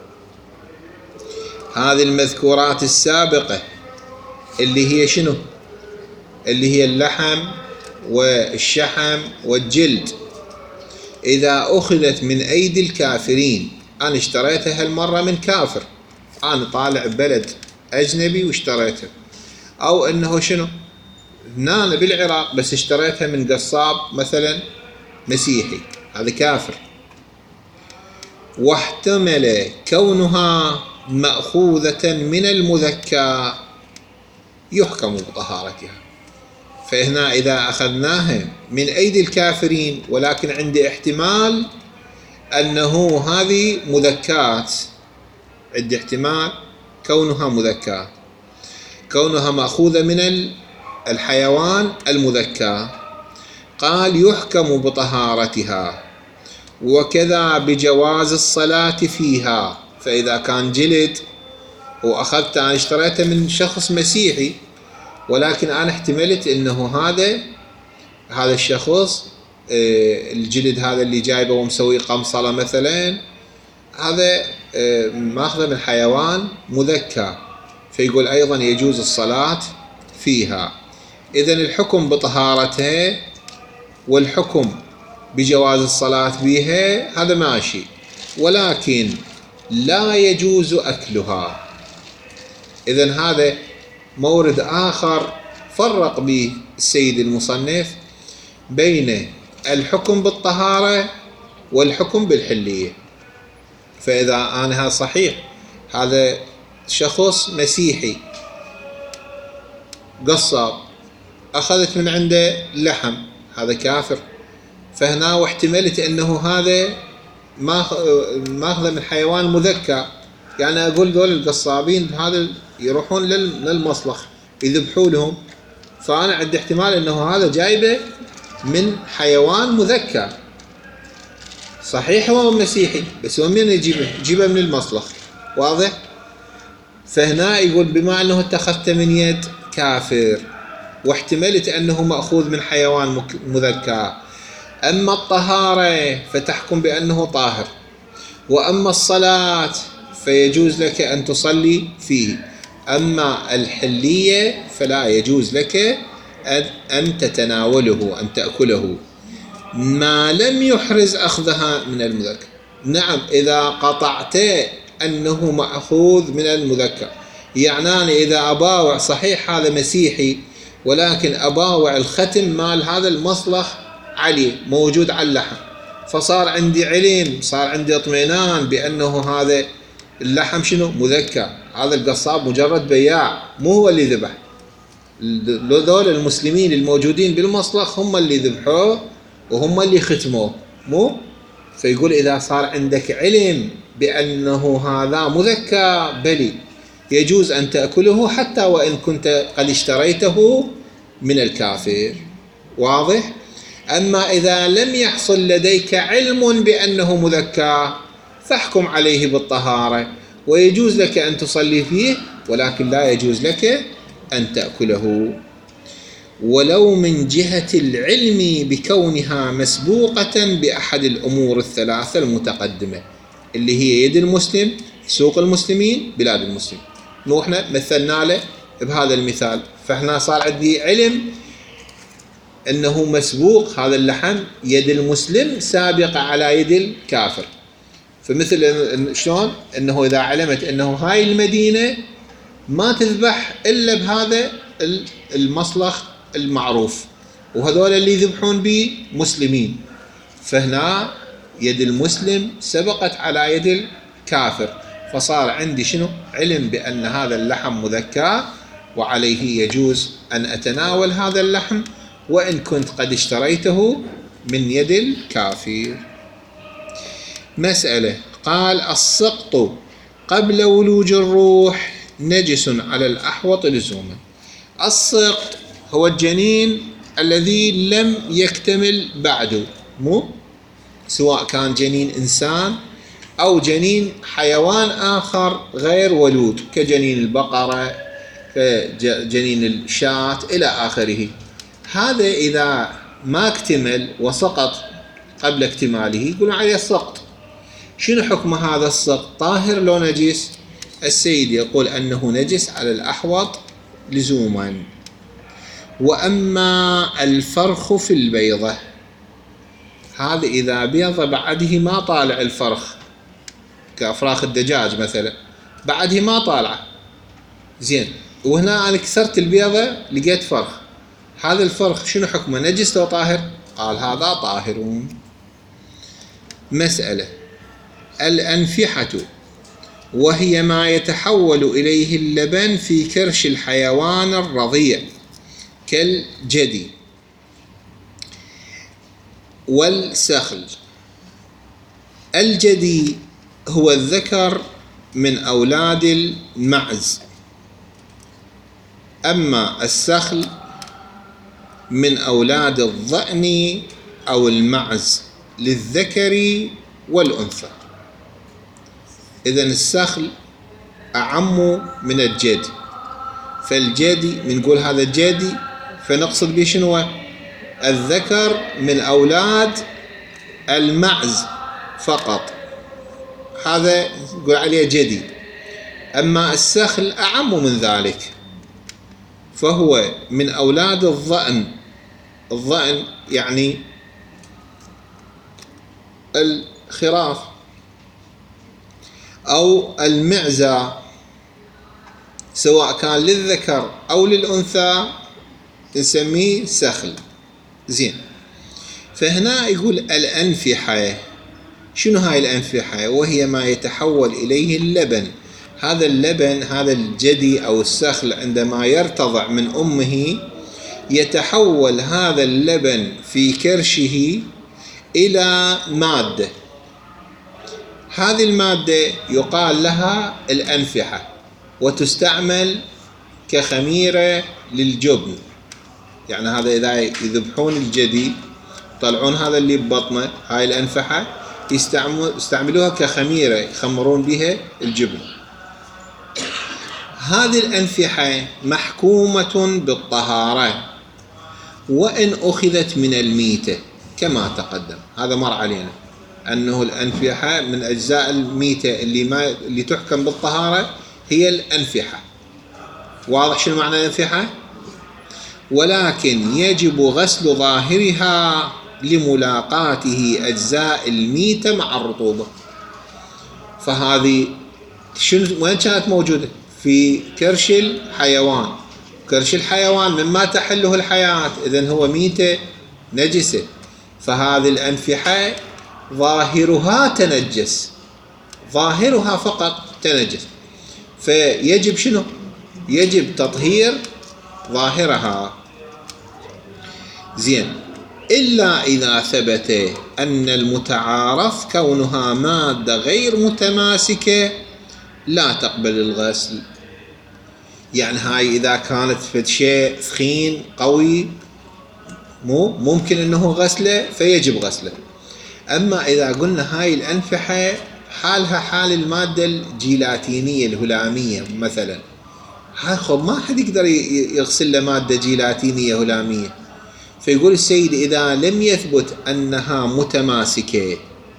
هذه المذكورات السابقة اللي هي شنو؟ اللي هي اللحم والشحم والجلد، إذا أخذت من أيدي الكافرين، أنا اشتريتها هالمرة من كافر، أنا طالع ببلد أجنبي واشتريتها، أو أنه شنو؟ أنا بالعراق بس اشتريتها من قصاب مثلا مسيحي، هذا كافر، واحتمل كونها مأخوذة من المذكى يحكم بطهارتها. فهنا إذا أخذناها من أيدي الكافرين ولكن عندي احتمال أنه هذه مذكات، عندي احتمال كونها مذكات، كونها مأخوذة من الحيوان المذكى، قال يحكم بطهارتها، وكذا بجواز الصلاة فيها. فإذا كان جلد وأخذت، أنا اشتريته من شخص مسيحي ولكن أنا احتملت أنه هذا هذا الشخص الجلد هذا اللي جايبه ومسوي قمصلة مثلا، هذا ماخذه من حيوان مذكى، فيقول أيضا يجوز الصلاة فيها. إذن الحكم بطهارتها والحكم بجواز الصلاة بها هذا ماشي، ولكن لا يجوز أكلها. إذن هذا مورد آخر فرق به السيد المصنف بين الحكم بالطهارة والحكم بالحلية. فإذا أنا صحيح هذا شخص مسيحي قصاب أخذت من عنده لحم، هذا كافر، فهنا واحتملت أنه هذا ماخذه من حيوان مذكى، يعني أقول دول القصابين هذا يروحون للمصلخ يذبحوا لهم، فأنا عندي احتمال أنه هذا جايبه من حيوان مذكى، صحيح هو مسيحي بس هو من يجيبه؟ يجيبه من المصلخ. واضح؟ فهنا يقول بما أنه اتخذت من يد كافر واحتملت أنه مأخوذ من حيوان مذكى، أما الطهارة فتحكم بأنه طاهر، وأما الصلاة فيجوز لك أن تصلي فيه، أما الحلية فلا يجوز لك أن تتناوله، أن تأكله ما لم يحرز أخذها من المذكى. نعم، إذا قطعت أنه مأخوذ من المذكى، يعني أنا إذا أباوع صحيح هذا مسيحي ولكن أباوع الختم مال هذا المصلخ عليه موجود على اللحم، فصار عندي علم، صار عندي اطمئنان بأنه هذا اللحم شنو؟ مذكى، هذا القصاب مجرد بياع مو هو اللي ذبح، ذول المسلمين الموجودين بالمصلخ هم اللي ذبحوه وهم اللي ختموه مو. فيقول إذا صار عندك علم بأنه هذا مذكى بلي يجوز أن تأكله حتى وإن كنت قد اشتريته من الكافر. واضح؟ أما إذا لم يحصل لديك علم بأنه مذكى فاحكم عليه بالطهارة، ويجوز لك أن تصلي فيه، ولكن لا يجوز لك أن تأكله، ولو من جهة العلم بكونها مسبوقة بأحد الأمور الثلاثة المتقدمة، اللي هي يد المسلم، سوق المسلمين، بلاد المسلمين. مو احنا مثلنا له بهذا المثال، فاحنا صار عندي علم انه مسبوق هذا اللحم، يد المسلم سابقة على يد الكافر. فمثل شلون انه اذا علمت انه هاي المدينة ما تذبح الا بهذا المصلخ المعروف، وهذول اللي يذبحون به مسلمين، فهنا يد المسلم سبقت على يد الكافر، فصار عندي شنو؟ علم بأن هذا اللحم مذكى، وعليه يجوز أن أتناول هذا اللحم وإن كنت قد اشتريته من يد الكافر. مسألة، قال السقط قبل ولوج الروح نجس على الأحوط لزوما. السقط هو الجنين الذي لم يكتمل بعده، مو سواء كان جنين إنسان أو جنين حيوان آخر غير ولود، كجنين البقرة، كجنين الشاة إلى آخره. هذا إذا ما اكتمل وسقط قبل اكتماله يقولون عليه السقط. شنو حكم هذا السقط؟ طاهر لو نجس؟ السيد يقول أنه نجس على الأحوط لزوما. وأما الفرخ في البيضة، هذا إذا بيض بعده ما طالع الفرخ، كأفراخ الدجاج مثلا، بعده ما طالعه زين، وهنا أنا كسرت البيضة لقيت فرخ، هذا الفرخ شنو حكمه؟ نجس لو طاهر؟ قال هذا طاهر. مسألة، الأنفحة وهي ما يتحول إليه اللبن في كرش الحيوان الرضيع كالجدي والسخل. الجدي هو الذكر من أولاد المعز، أما السخل من أولاد الضأن أو المعز للذكر والأنثى. إذن السخل أعم من الجدي، فالجدي بنقول هذا الجدي فنقصد به شنو؟ الذكر من أولاد المعز فقط، هذا نقول عليه جدي. أما السخل أعم من ذلك، فهو من أولاد الضأن. الضأن يعني الخراف أو المعزة، سواء كان للذكر أو للأنثى نسميه سخل. زين، فهنا يقول الأنفحة. شنو هاي الأنفحة؟ وهي ما يتحول إليه اللبن. هذا اللبن، هذا الجدي أو السخل عندما يرتضع من أمه يتحول هذا اللبن في كرشه إلى مادة، هذه المادة يقال لها الأنفحة، وتستعمل كخميرة للجبن. يعني هذا إذا يذبحون الجدي طلعون هذا اللي ببطنه، هاي الأنفحة يستعملوها كخميرة يخمرون بها الجبن. هذه الأنفحة محكومة بالطهارة وإن أخذت من الميتة كما تقدم، هذا مر علينا أنه الأنفحة من أجزاء الميتة اللي ما اللي تحكم بالطهارة هي الأنفحة. واضح شنو معنى الأنفحة؟ ولكن يجب غسل ظاهرها لملاقاته أجزاء الميتة مع الرطوبة. فهذه شنو وين كانت موجودة؟ في كرش الحيوان. كرش الحيوان مما تحله الحياة، إذن هو ميتة نجسة، فهذه الأنفحة ظاهرها تنجس، ظاهرها فقط تنجس، فيجب شنو؟ يجب تطهير ظاهرها. زين، إلا إذا ثبت أن المتعارف كونها مادة غير متماسكة لا تقبل الغسل. يعني هاي إذا كانت في شيء ثخين قوي مو ممكن أنه غسله فيجب غسله. أما إذا قلنا هاي الأنفحة حالها حال المادة الجيلاتينية الهلامية مثلا، هاي خب ما حد يقدر يغسل له مادة جيلاتينية هلامية. فيقول السيد إذا لم يثبت أنها متماسكة،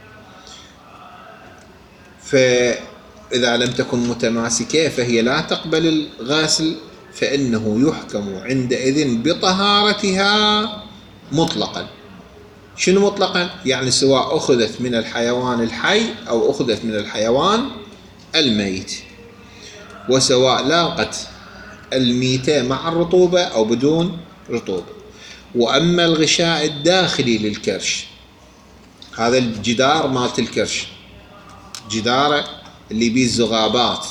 فإذا لم تكن متماسكة فهي لا تقبل الغسل، فإنه يحكم عندئذ بطهارتها مطلقا. شنو مطلقا؟ يعني سواء أخذت من الحيوان الحي أو أخذت من الحيوان الميت، وسواء لاقت الميتة مع الرطوبة أو بدون رطوبة. وأما الغشاء الداخلي للكرش، هذا الجدار مالت الكرش، جداره اللي بيه الزغابات،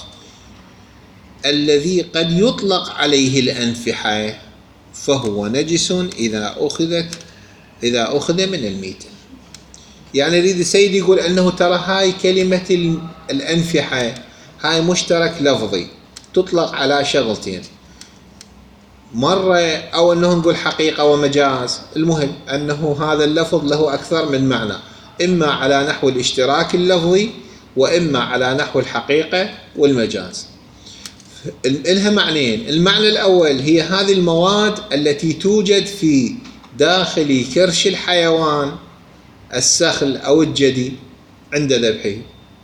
الذي قد يطلق عليه الأنفحة، فهو نجس إذا أخذت إذا أخذ من الميتة. يعني يريد السيد يقول أنه ترى هاي كلمة الأنفحة هاي مشترك لفظي تطلق على شغلتين، مرة أو أنه نقول حقيقة ومجاز، المهم أنه هذا اللفظ له أكثر من معنى، إما على نحو الاشتراك اللفظي وإما على نحو الحقيقة والمجاز. لها معنيين. المعنى الأول هي هذه المواد التي توجد في داخل كرش الحيوان السخل أو الجدي عند ذبحه،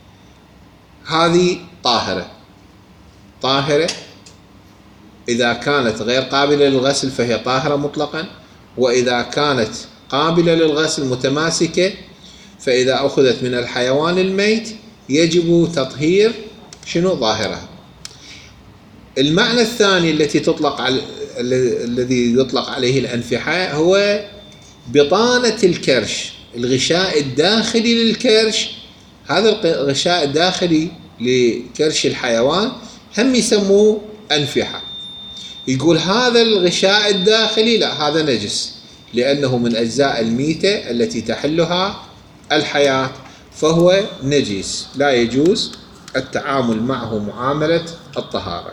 هذه طاهرة طاهرة إذا كانت غير قابلة للغسل فهي طاهرة مطلقا، وإذا كانت قابلة للغسل متماسكة فإذا أخذت من الحيوان الميت يجب تطهير شنو ظاهرها. المعنى الثاني التي تطلق على الذي يطلق عليه الأنفحة هو بطانة الكرش، الغشاء الداخلي للكرش. هذا الغشاء الداخلي لكرش الحيوان هم يسموه أنفحة. يقول هذا الغشاء الداخلي لا، هذا نجس لأنه من أجزاء الميتة التي تحلها الحياة، فهو نجس لا يجوز التعامل معه معاملة الطهارة.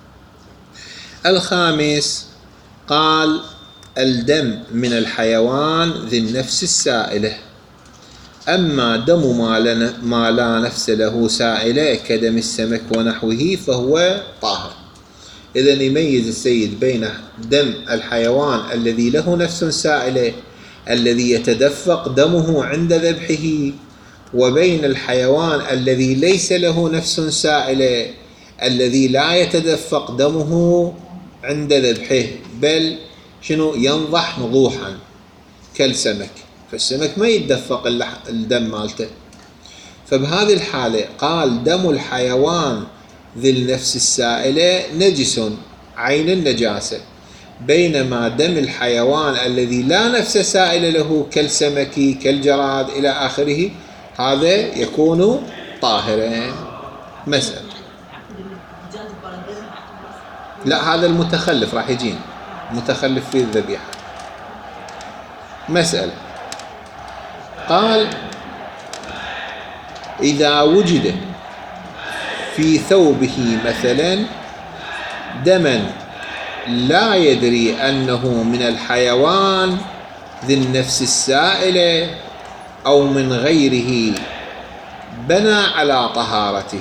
الخامس قال الدم من الحيوان ذي النفس السائلة، أما دم ما لا نفس له سائلة كدم السمك ونحوه فهو طاهر. إذن يميز السيد بين دم الحيوان الذي له نفس سائلة الذي يتدفق دمه عند ذبحه، وبين الحيوان الذي ليس له نفس سائلة الذي لا يتدفق دمه عند ذبحه، بل شنو ينضح نضوحا كالسمك، فالسمك ما يتدفق الدم مالته. فبهذه الحالة قال دم الحيوان ذي النفس السائلة نجس عين النجاسة، بينما دم الحيوان الذي لا نفس سائلة له كالسمك كالجراد إلى آخره هذا يكون طاهرا. مسألة لا، هذا المتخلف راح يجين متخلف في الذبيحة. مسألة قال إذا وجد في ثوبه مثلا دما لا يدري أنه من الحيوان ذي النفس السائلة أو من غيره بنى على طهارته.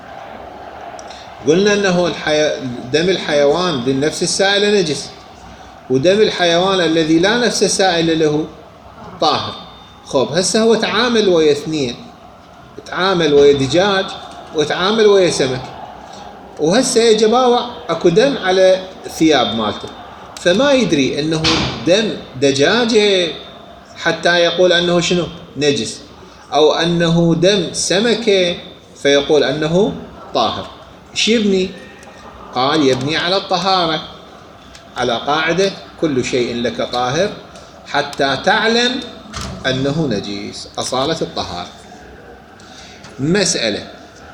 قلنا أنه الحي... دم الحيوان ذي النفس السائلة نجس، ودم الحيوان الذي لا نفس سائلة له طاهر. خب هسه هو تعامل ويا اثنين، تعامل ويا دجاج وتعامل ويا سمك، وهسه يجباوع اكو دم على الثياب مالته، فما يدري انه دم دجاجة حتى يقول انه شنو نجس، او انه دم سمكة فيقول انه طاهر. ايش يبني؟ قال يبني على الطهارة، على قاعدة كل شيء لك طاهر حتى تعلم انه نجيس، اصالة الطهارة. مسألة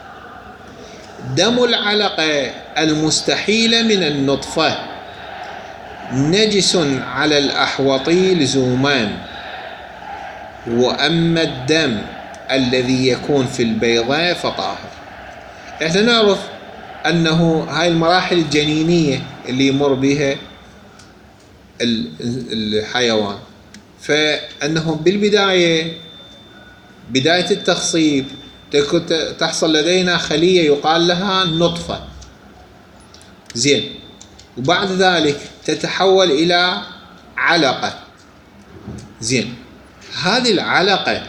دم العلقة المستحيلة من النطفة نجس على الأحوطي لزومان، وأما الدم الذي يكون في البيضة فطاهر. احنا نعرف أنه هاي المراحل الجنينية اللي يمر بها الحيوان فأنه بالبداية بداية التخصيب تحصل لدينا خلية يقال لها نطفة، زين، وبعد ذلك تتحول إلى علقة، زين. هذه العلقة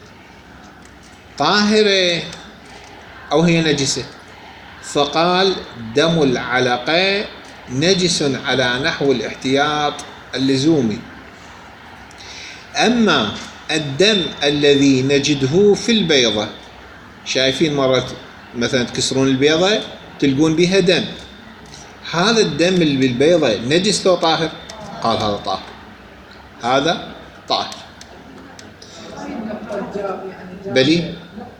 طاهرة أو هي نجسة؟ فقال دم العلقة نجس على نحو الاحتياط اللزومي. أما الدم الذي نجده في البيضة، شايفين مرة مثلا تكسرون البيضة تلقون بها دم، هذا الدم اللي بالبيضة نجس لو طاهر؟ قال هذا طاهر، هذا طاهر. بلي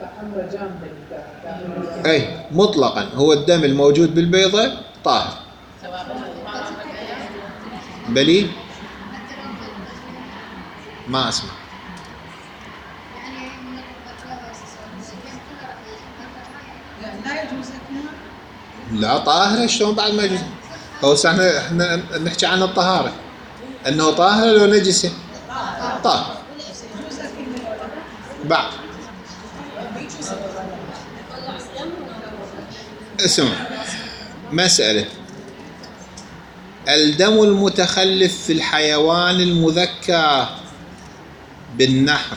أي مطلقا هو الدم الموجود بالبيضة طاهر. بلي ما أسمع. لا طاهرة شلون بعد ما يجوز؟ هو احنا احنا نحكي عن الطهارة، انه طاهرة لو نجسة؟ طاهر. بعد اسمع مسألة، الدم المتخلف في الحيوان المذكى بالنحر،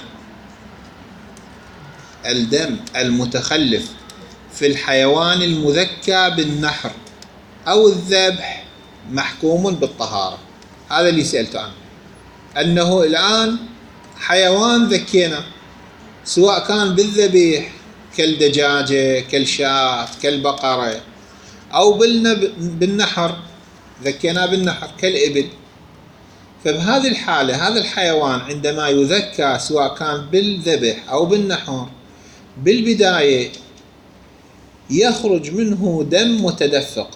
الدم المتخلف في الحيوان المذكى بالنحر أو الذبح محكوم بالطهارة. هذا اللي سألته عنه، أنه الآن حيوان ذكينا سواء كان بالذبيح كالدجاجة كالشاة كالبقرة، أو بالنحر ذكينا بالنحر كالإبل، فبهذه الحالة هذا الحيوان عندما يذكى سواء كان بالذبح أو بالنحر بالبداية يخرج منه دم متدفق،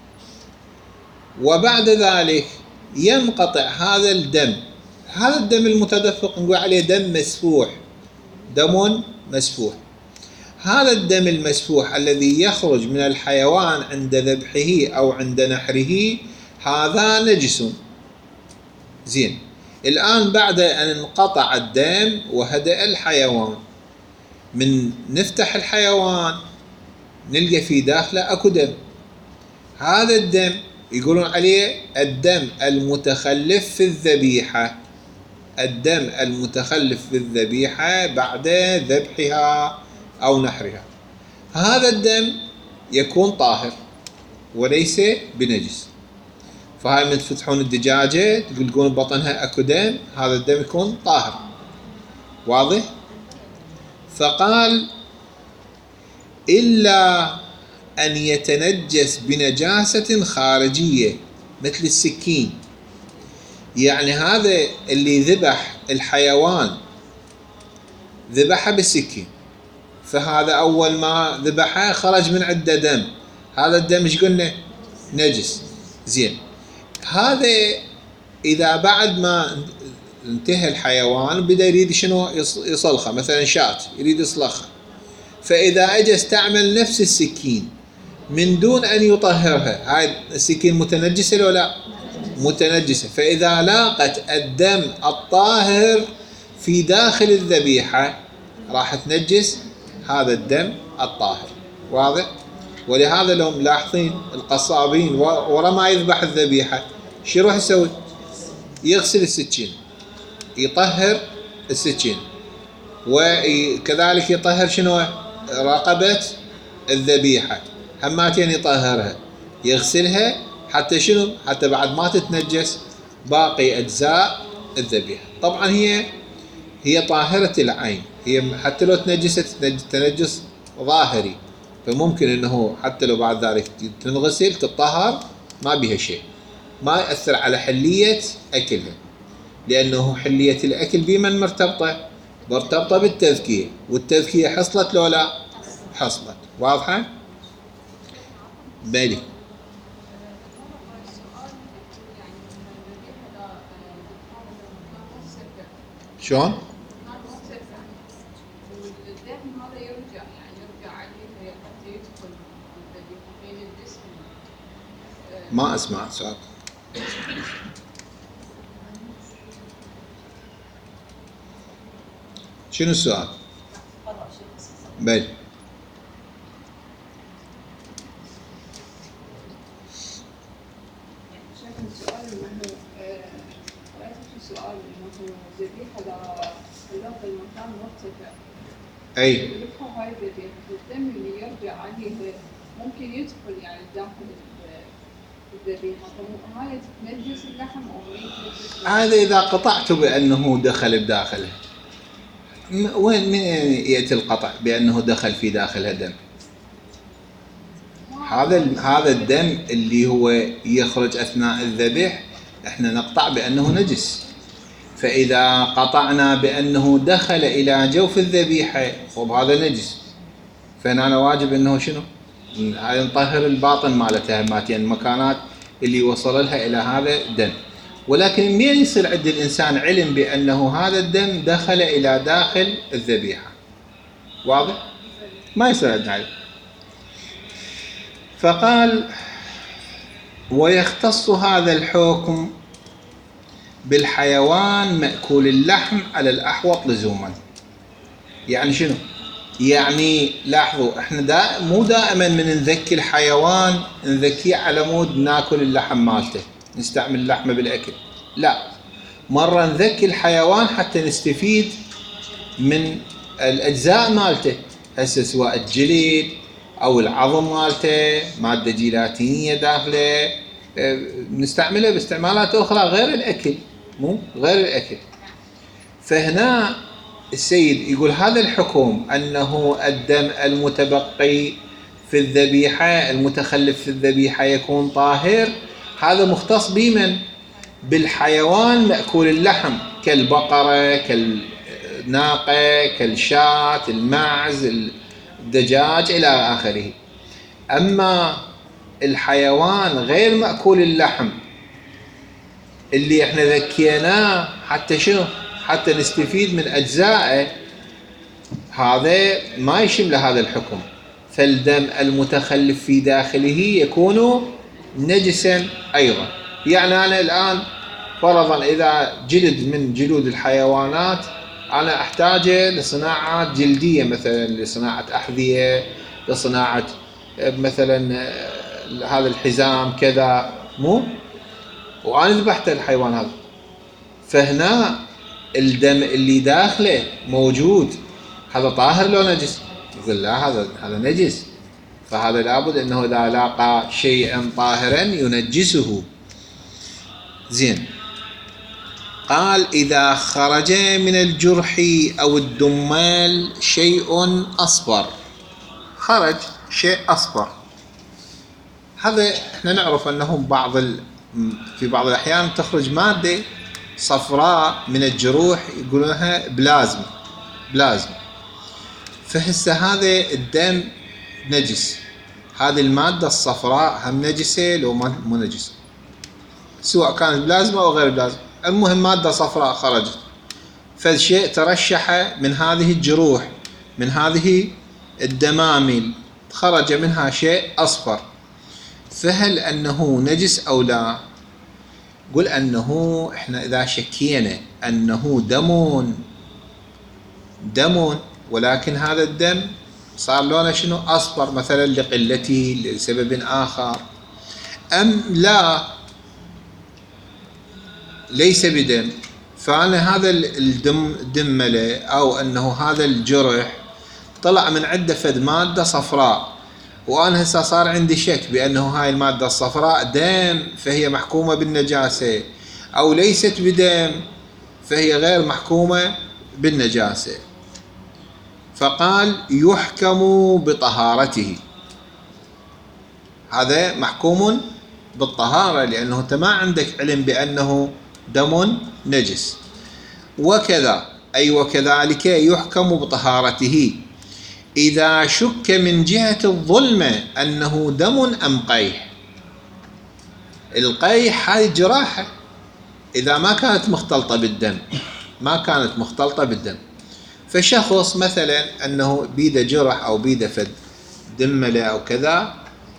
وبعد ذلك ينقطع هذا الدم. هذا الدم المتدفق نقول عليه دم مسفوح، دم مسفوح. هذا الدم المسفوح الذي يخرج من الحيوان عند ذبحه أو عند نحره هذا نجس، زين. الآن بعد أن انقطع الدم وهدأ الحيوان، من نفتح الحيوان نلقى في داخله أكو دم، هذا الدم يقولون عليه الدم المتخلف في الذبيحة، الدم المتخلف في الذبيحة بعد ذبحها أو نحرها. هذا الدم يكون طاهر وليس بنجس. فهاي من تفتحون الدجاجة تلقون بطنها أكو دم، هذا الدم يكون طاهر، واضح؟ فقال إلا أن يتنجس بنجاسة خارجية مثل السكين، يعني هذا اللي ذبح الحيوان ذبحه بالسكين، فهذا أول ما ذبحه خرج من عنده دم، هذا الدم ايش قلنا؟ نجس، زين. هذا إذا بعد ما انتهى الحيوان بدأ يريد شنو يصلخه، مثلا شاة يريد يصلخها، فإذا أجى استعمل نفس السكين من دون أن يطهرها، هاي السكين متنجسة ولا لا؟ متنجسة. فإذا لاقت الدم الطاهر في داخل الذبيحة راح تنجس هذا الدم الطاهر، واضح؟ ولهذا لو ملاحظين القصابين ورا ما يذبح الذبيحة شو يروح يسوي؟ يغسل السكين، يطهر السكين، وكذلك يطهر شنو؟ رقبة الذبيحة، هماتين يطهرها، يغسلها حتى شنو؟ حتى بعد ما تتنجس باقي أجزاء الذبيحة. طبعا هي هي طاهرة العين، هي حتى لو تنجست تنجس ظاهري، فممكن انه حتى لو بعد ذلك تنغسل تطهر ما بها شيء، ما يأثر على حلية أكلها، لأنه حلية الأكل بمن مرتبطة؟ مرتبطة بالتذكية، والتذكية حصلت لو لا؟ حصلت، واضحة؟ بلي شلون؟ ما أسمع سؤال. شنو السؤال؟ بل السؤال انه قرأت في سؤال انه ذبيحه لو في المكان مرتفع. اي يذبحوا هاي الذبيحه، الدم اللي يرجع عليه ممكن يدخل يعني داخل الذبيحه، فهاي تنجس اللحم او ما يتنجس؟ هذا اذا قطعته بانه دخل بداخله. وين من ياتي القطع بانه دخل في داخلها دم؟ هذا هذا الدم اللي هو يخرج اثناء الذبح احنا نقطع بانه نجس. فاذا قطعنا بانه دخل الى جوف الذبيحه خب هذا نجس. فهنا واجب انه شنو؟ هاي نطهر الباطن مالتها مالتين المكانات اللي وصل لها الى هذا الدم. ولكن منين يصير عند الانسان علم بانه هذا الدم دخل الى داخل الذبيحه؟ واضح؟ ما يصير عندنا علم. فقال ويختص هذا الحكم بالحيوان مأكول اللحم على الأحوط لزوما. يعني شنو؟ يعني لاحظوا احنا دا مو دائما من نذكي الحيوان نذكيه على مود ناكل اللحم مالته نستعمل اللحمة بالأكل، لا، مرة نذكي الحيوان حتى نستفيد من الأجزاء مالته، هسه سواء الجلد أو العظم مالته مادة جيلاتينية داخله نستعملها باستعمالات أخرى غير الأكل، مو غير الأكل. فهنا السيد يقول هذا الحكم أنه الدم المتبقي في الذبيحة المتخلف في الذبيحة يكون طاهر، هذا مختص بمن؟ بالحيوان مأكول اللحم كالبقرة كالناقة كالشاة الماعز الدجاج إلى آخره. أما الحيوان غير مأكول اللحم اللي احنا ذكيناه حتى شنو؟ حتى نستفيد من أجزائه، هذا ما يشمل هذا الحكم. فالدم المتخلف في داخله يكون نجسا أيضا. يعني أنا الآن فرضا إذا جلد من جلود الحيوانات أنا أحتاجه لصناعة جلدية، مثلا لصناعة أحذية، لصناعة مثلا هذا الحزام كذا، مو؟ وأنا ذبحت الحيوان هذا، فهنا الدم اللي داخله موجود، هذا طاهر لو نجس؟ يقول لا، هذا هذا نجس. فهذا لابد أنه إذا لاقى شيئا طاهرا ينجسه. زين، قال إذا خرج من الجرح أو الدمال شيء أصفر، خرج شيء أصفر، هذا احنا نعرف أنه بعض ال... في بعض الأحيان تخرج مادة صفراء من الجروح يقولونها بلازما بلازما. فهسه هذا الدم نجس، هذه المادة الصفراء هم نجسة لو مو نجسة، سواء كانت بلازما أو غير بلازما، المهم مادة صفراء خرجت، فالشيء ترشح من هذه الجروح من هذه الدمامل خرج منها شيء أصفر، فهل أنه نجس أو لا؟ قل أنه إحنا إذا شكينا أنه دم دم ولكن هذا الدم صار لونه شنو؟ أصفر مثلا لقلته لسبب آخر، أم لا ليس بدم، فأنا هذا الدم دمله أو أنه هذا الجرح طلع من عنده فد مادة صفراء، وأنا هسه صار عندي شك بأنه هاي المادة الصفراء دم فهي محكومة بالنجاسة، أو ليست بدم فهي غير محكومة بالنجاسة. فقال يحكم بطهارته، هذا محكوم بالطهارة لأنه أنت ما عندك علم بأنه دم نجس. وكذا أي وكذلك يحكم بطهارته إذا شك من جهة الظلمة أنه دم أم قيح. القيح هاي جراحة إذا ما كانت مختلطة بالدم، ما كانت مختلطة بالدم، فشخص مثلا أنه بيده جرح أو بيده فد دملة أو كذا،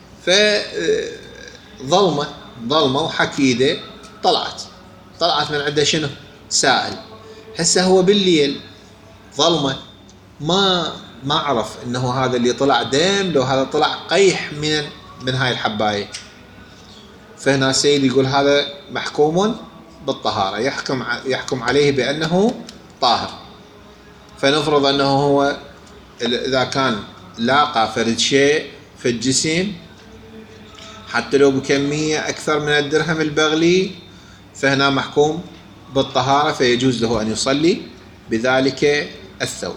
فظلمة ظلمة وحكيدة طلعت طلعت من عنده شنو؟ سائل. هسه هو بالليل ظلمة، ما ما أعرف إنه هذا اللي طلع دم لو هذا طلع قيح من من هاي الحباية. فهنا السيد يقول هذا محكوم بالطهارة، يحكم يحكم عليه بأنه طاهر. فنفرض أنه هو إذا كان لاقى فرد شيء في الجسم حتى لو بكمية أكثر من الدرهم البغلي، فهنا محكوم بالطهارة، فيجوز له أن يصلي بذلك الثوب.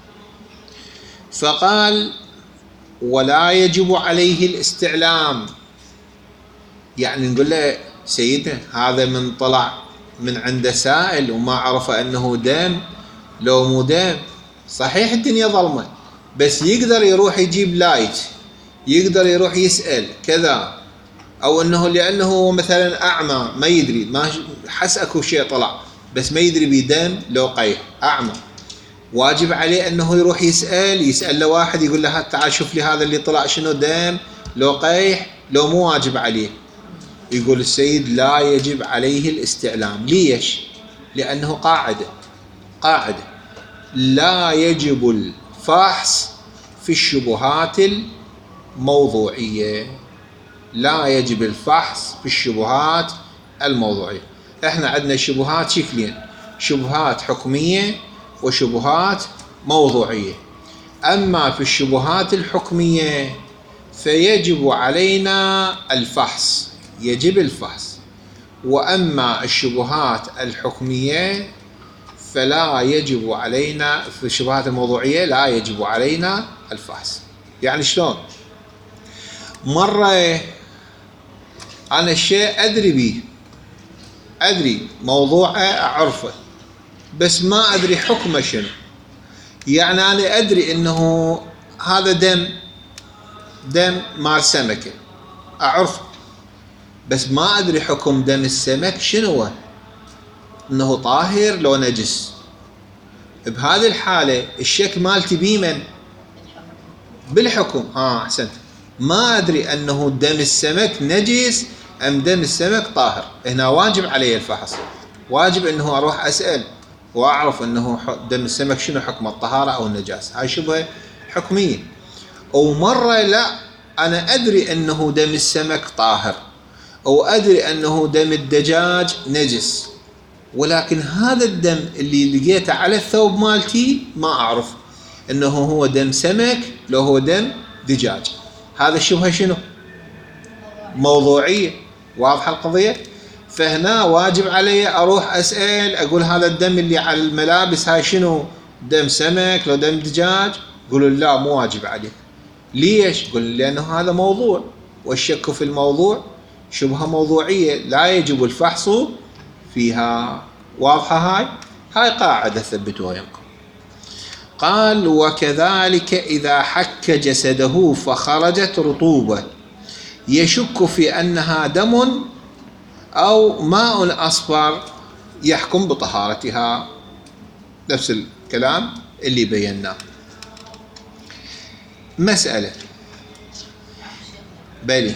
فقال ولا يجب عليه الاستعلام، يعني نقول له سيدنا هذا من طلع من عند سائل وما عرف أنه دم لو مو دم، صحيح الدنيا ظلمة بس يقدر يروح يجيب لايت، يقدر يروح يسأل كذا، أو أنه لأنه مثلا أعمى ما يدري، ما حس أكو شيء طلع بس ما يدري بدم لو قيح، أعمى، واجب عليه أنه يروح يسأل يسأل له واحد يقول له تعال شوف لي هذا اللي طلع شنو دم لو قيح لو مو واجب عليه. يقول السيد لا يجب عليه الاستعلام. ليش؟ لأنه قاعدة قاعدة لا يجب الفحص في الشبهات الموضوعية، لا يجب الفحص في الشبهات الموضوعية. احنا عندنا شبهات شكلين، شبهات حكمية وشبهات موضوعية. أما في الشبهات الحكمية فيجب علينا الفحص، يجب الفحص. وأما الشبهات الحكمية فلا يجب علينا، في الشبهات الموضوعية لا يجب علينا الفحص. يعني شلون؟ مرة أنا الشيء أدري به، أدري موضوعه أعرفه بس ما أدري حكمه شنو. يعني أنا أدري إنه هذا دم دم مال سمكة أعرفه، بس ما أدري حكم دم السمك شنو، إنه طاهر لو نجس. بهذه الحالة الشك مالتي بيمن؟ بالحكم. ها أحسنت، ما أدري أنه دم السمك نجس أم دم السمك طاهر. هنا واجب علي الفحص، واجب أنه أروح أسأل وأعرف أنه دم السمك شنو حكم الطهارة أو النجاسة. هاي شبهة حكمية. ومرة لا، أنا أدري أنه دم السمك طاهر أو أدري أنه دم الدجاج نجس، ولكن هذا الدم اللي لقيته على الثوب مالتي ما أعرف أنه هو دم سمك لو هو دم دجاج. هذا الشبهة شنو؟ موضوعية. واضحة القضية؟ فهنا واجب علي أروح أسأل أقول هذا الدم اللي على الملابس هاي شنو؟ دم سمك لو دم دجاج؟ يقولوا لا مو واجب عليك. ليش؟ يقول لأنه هذا موضوع، والشك في الموضوع شبهة موضوعية لا يجب الفحص فيها. واضحة هاي؟ هاي قاعدة ثبتوها ينكم. قال وكذلك إذا حك جسده فخرجت رطوبة يشك في أنها دم أو ماء أصفر يحكم بطهارتها. نفس الكلام اللي بيناه. مسألة بلي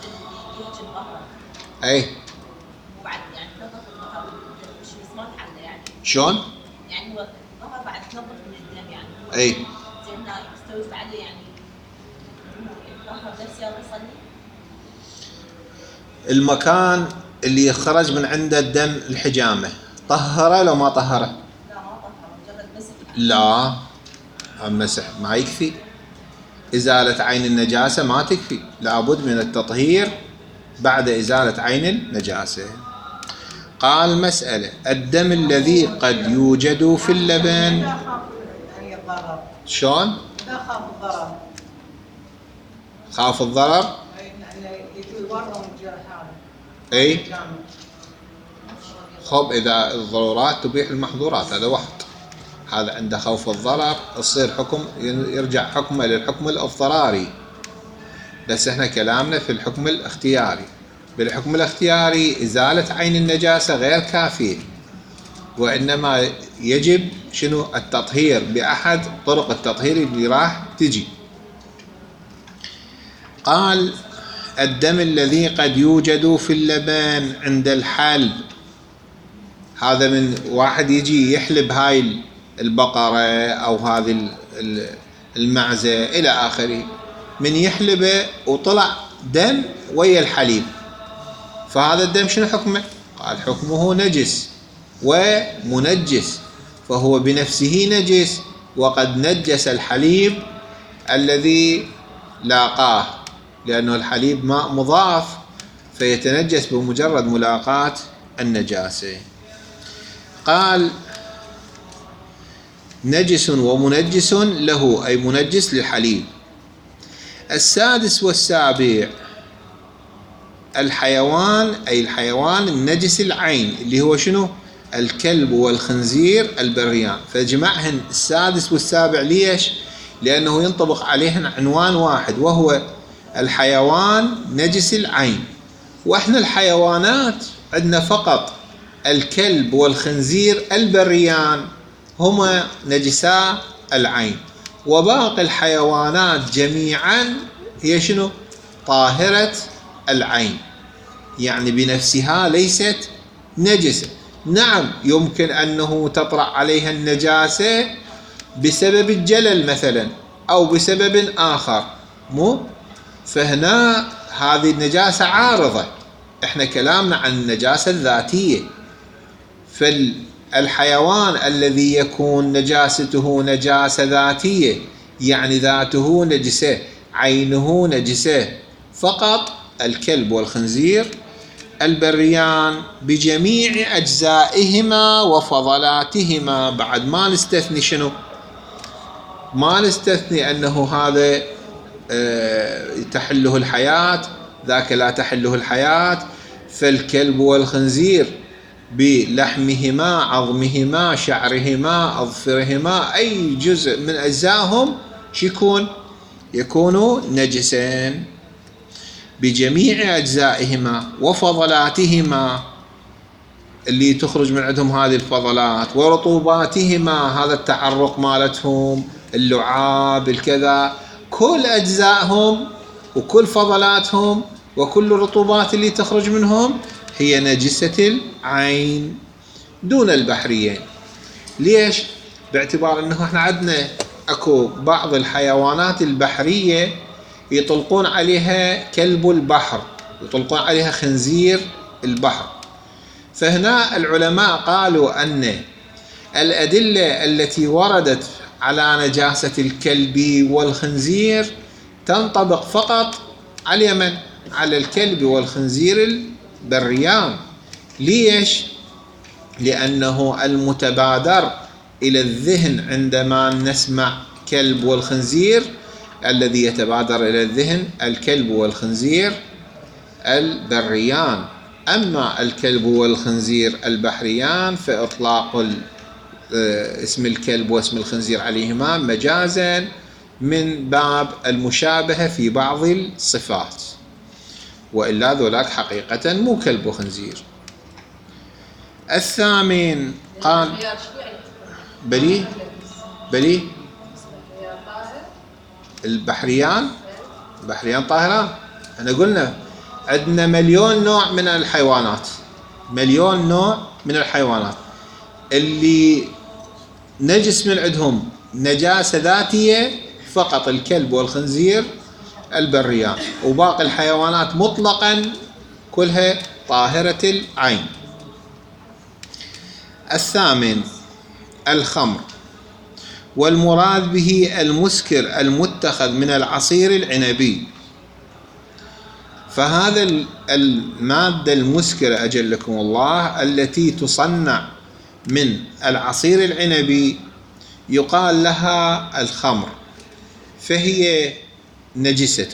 أي شلون؟ يعني هو ظهر بعد تنظف من الدم يعني. اي زين يستوي بعده يعني ظهر نفسه يصلي. المكان اللي خرج من عنده الدم الحجامة طهره لو ما طهره؟ لا ما طهر، مجرد مسح. لا مسح ما يكفي. إزالة عين النجاسة ما تكفي، لابد من التطهير بعد إزالة عين النجاسة. قال مسألة الدم الذي قد يوجد في اللبن شلون؟ لا خاف الضرر. خاف الضرر؟ اي خب إذا الضرورات تبيح المحظورات، هذا واحد. هذا عنده خوف الضرر يصير حكم، يرجع حكمه للحكم الاضطراري. بس احنا كلامنا في الحكم الاختياري. بالحكم الاختياري إزالة عين النجاسة غير كافية، وإنما يجب شنو؟ التطهير بأحد طرق التطهير اللي راح تجي. قال الدم الذي قد يوجد في اللبن عند الحلب، هذا من واحد يجي يحلب هاي البقرة أو هذه المعزة إلى آخره، من يحلبه وطلع دم ويا الحليب، فهذا الدم شنو حكمه؟ قال حكمه نجس ومنجس، فهو بنفسه نجس وقد نجس الحليب الذي لاقاه، لأنه الحليب ماء مضاف فيتنجس بمجرد ملاقاة النجاسة. قال نجس ومنجس له، أي منجس للحليب. السادس والسابع الحيوان، أي الحيوان النجس العين اللي هو شنو؟ الكلب والخنزير البريان. فجمعهن السادس والسابع ليش؟ لأنه ينطبق عليهن عنوان واحد وهو الحيوان نجس العين. وإحنا الحيوانات عندنا فقط الكلب والخنزير البريان هما نجسا العين، وباقي الحيوانات جميعا هي شنو؟ طاهرة العين، يعني بنفسها ليست نجسة. نعم يمكن أنه تطرأ عليها النجاسة بسبب الجلل مثلا أو بسبب آخر، مو؟ فهنا هذه النجاسة عارضة، احنا كلامنا عن النجاسة الذاتية. فالحيوان الذي يكون نجاسته نجاسة ذاتية يعني ذاته نجسة، عينه نجسة، فقط الكلب والخنزير البريان بجميع أجزائهما وفضلاتهما. بعد ما نستثني شنو؟ ما نستثني أنه هذا تحله الحياة ذاك لا تحله الحياة. فالكلب والخنزير بلحمهما، عظمهما، شعرهما، أظفرهما، أي جزء من أجزائهم شيكون؟ يكونوا نجسين بجميع أجزائهما وفضلاتهما اللي تخرج من عندهم هذه الفضلات، ورطوباتهما، هذا التعرق مالتهم، اللعاب، الكذا، كل أجزائهم وكل فضلاتهم وكل الرطوبات اللي تخرج منهم هي نجسة العين دون البحريين. ليش؟ باعتبار أنه احنا عندنا أكو بعض الحيوانات البحرية يطلقون عليها كلب البحر، يطلقون عليها خنزير البحر. فهنا العلماء قالوا أن الأدلة التي وردت على نجاسة الكلب والخنزير تنطبق فقط على من؟ على الكلب والخنزير البريان. ليش؟ لأنه المتبادر إلى الذهن عندما نسمع كلب والخنزير، الذي يتبادر إلى الذهن الكلب والخنزير البريان. أما الكلب والخنزير البحريان فإطلاق اسم الكلب واسم الخنزير عليهما مجازا من باب المشابهة في بعض الصفات، وإلا ذولاك حقيقة مو كلب وخنزير. الثامن قال بلي بلي البحريان البحريان طاهران. احنا قلنا عندنا مليون نوع من الحيوانات، مليون نوع من الحيوانات اللي نجس من عندهم نجاسة ذاتية فقط الكلب والخنزير البريان، وباقي الحيوانات مطلقا كلها طاهرة العين. الثامن الخمر، والمراد به المسكر المتخذ من العصير العنبي. فهذا المادة المسكرة أجلكم الله التي تصنع من العصير العنبي يقال لها الخمر، فهي نجسة.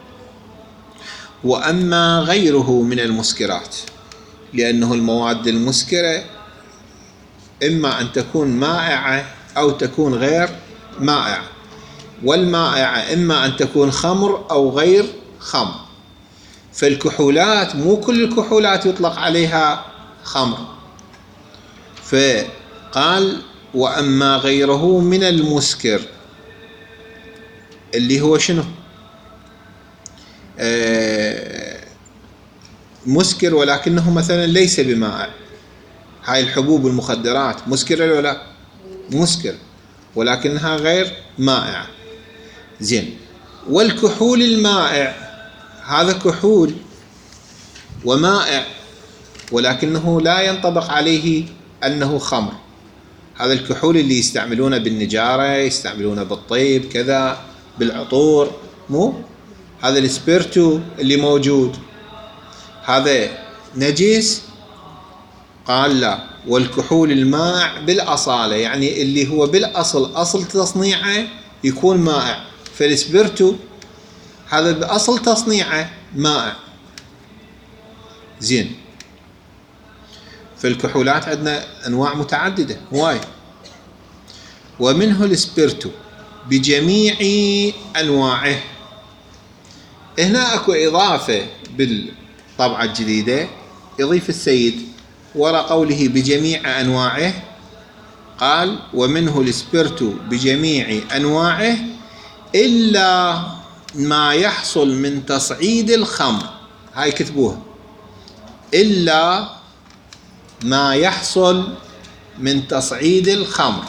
وأما غيره من المسكرات، لأنه المواد المسكرة إما أن تكون مائعة أو تكون غير مائعة، والمائعة إما أن تكون خمر أو غير خمر. فالكحولات مو كل الكحولات يطلق عليها خمر. فقال وأما غيره من المسكر اللي هو شنو؟ آه مسكر ولكنه مثلا ليس بمائع. هاي الحبوب المخدرات مسكرة ولا لا؟ مسكر ولكنها غير مائعة. زين. والكحول المائع هذا كحول ومائع ولكنه لا ينطبق عليه أنه خمر. هذا الكحول اللي يستعملونه بالنجارة، يستعملونه بالطيب كذا، بالعطور، مو هذا الاسبرتو اللي موجود هذا نجس. قال لا. والكحول المائع بالأصالة يعني اللي هو بالأصل أصل تصنيعه يكون مائع. فالاسبرتو هذا بأصل تصنيعه مائع. زين. فالكحولات عندنا أنواع متعددة هواي. ومنه الاسبرتو بجميع أنواعه. هنا أكو إضافة بالطبعة الجديدة، يضيف السيد وراء قوله بجميع أنواعه قال ومنه الاسبرتو بجميع أنواعه إلا ما يحصل من تصعيد الخمر. هاي كتبوها. إلا ما يحصل من تصعيد الخمر.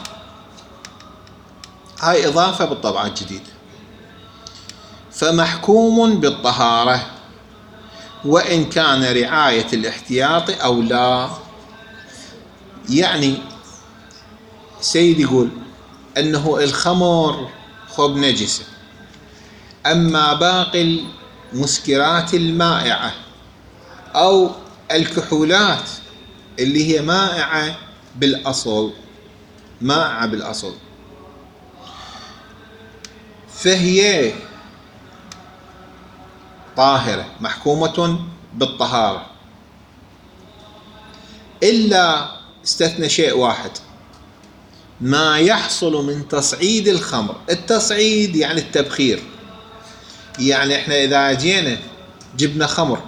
هاي إضافة بالطبعة الجديدة. فمحكوم بالطهارة وإن كان رعاية الاحتياط أو لا. يعني سيد يقول أنه الخمر خب نجسة، أما باقي المسكرات المائعة أو الكحولات اللي هي مائعة بالأصل مائعة بالأصل فهي طاهرة محكومة بالطهارة. إلا استثنى شيء واحد، ما يحصل من تصعيد الخمر. التصعيد يعني التبخير. يعني احنا إذا جينا جبنا خمر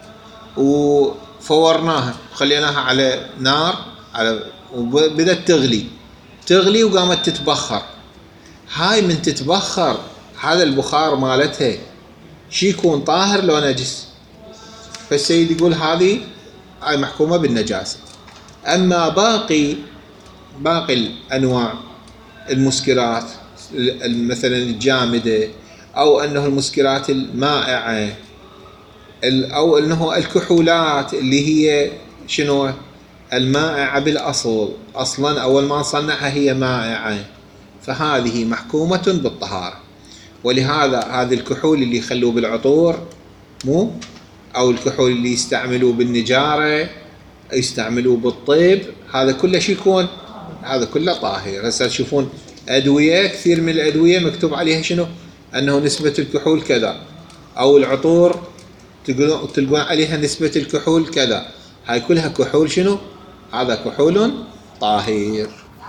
وفورناها وخليناها على نار على وبدأت تغلي تغلي وقامت تتبخر، هاي من تتبخر هذا البخار مالتها شي يكون طاهر لو نجس. فالسيد يقول هذه هاي محكومة بالنجاسة. أما باقي باقي الأنواع المسكرات مثلا الجامدة أو أنه المسكرات المائعة أو أنه الكحولات اللي هي شنو المائعة بالأصل أصلا أول ما نصنعها هي مائعة، فهذه محكومة بالطهارة. ولهذا هذه الكحول اللي يخلوه بالعطور مو أو الكحول اللي يستعملوه بالنجارة يستعملوه بالطيب هذا كله شي يكون هذا كله طاهر. هسه تشوفون أدوية كثير من الأدوية مكتوب عليها شنو أنه نسبة الكحول كذا، أو العطور تلقون عليها نسبة الكحول كذا. هاي كلها كحول شنو هذا كحول طاهر.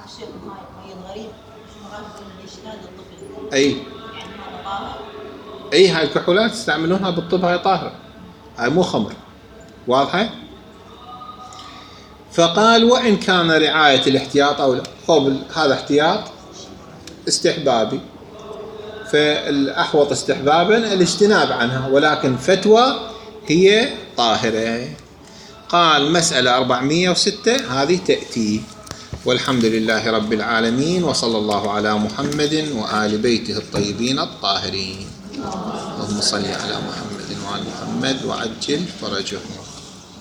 أي أي هاي الكحولات تستعملونها بالطب هاي طاهرة، هاي مو خمر. واضحة؟ فقال وإن كان رعاية الاحتياط أو لا. خب هذا احتياط استحبابي، فالأحوط استحبابا الاجتناب عنها، ولكن فتوى هي طاهرة. قال مسألة أربعمائة وستة هذه تأتي. والحمد لله رب العالمين وصلى الله على محمد وآل بيته الطيبين الطاهرين. اللهم صل على محمد وآل محمد وعجل فرجهم.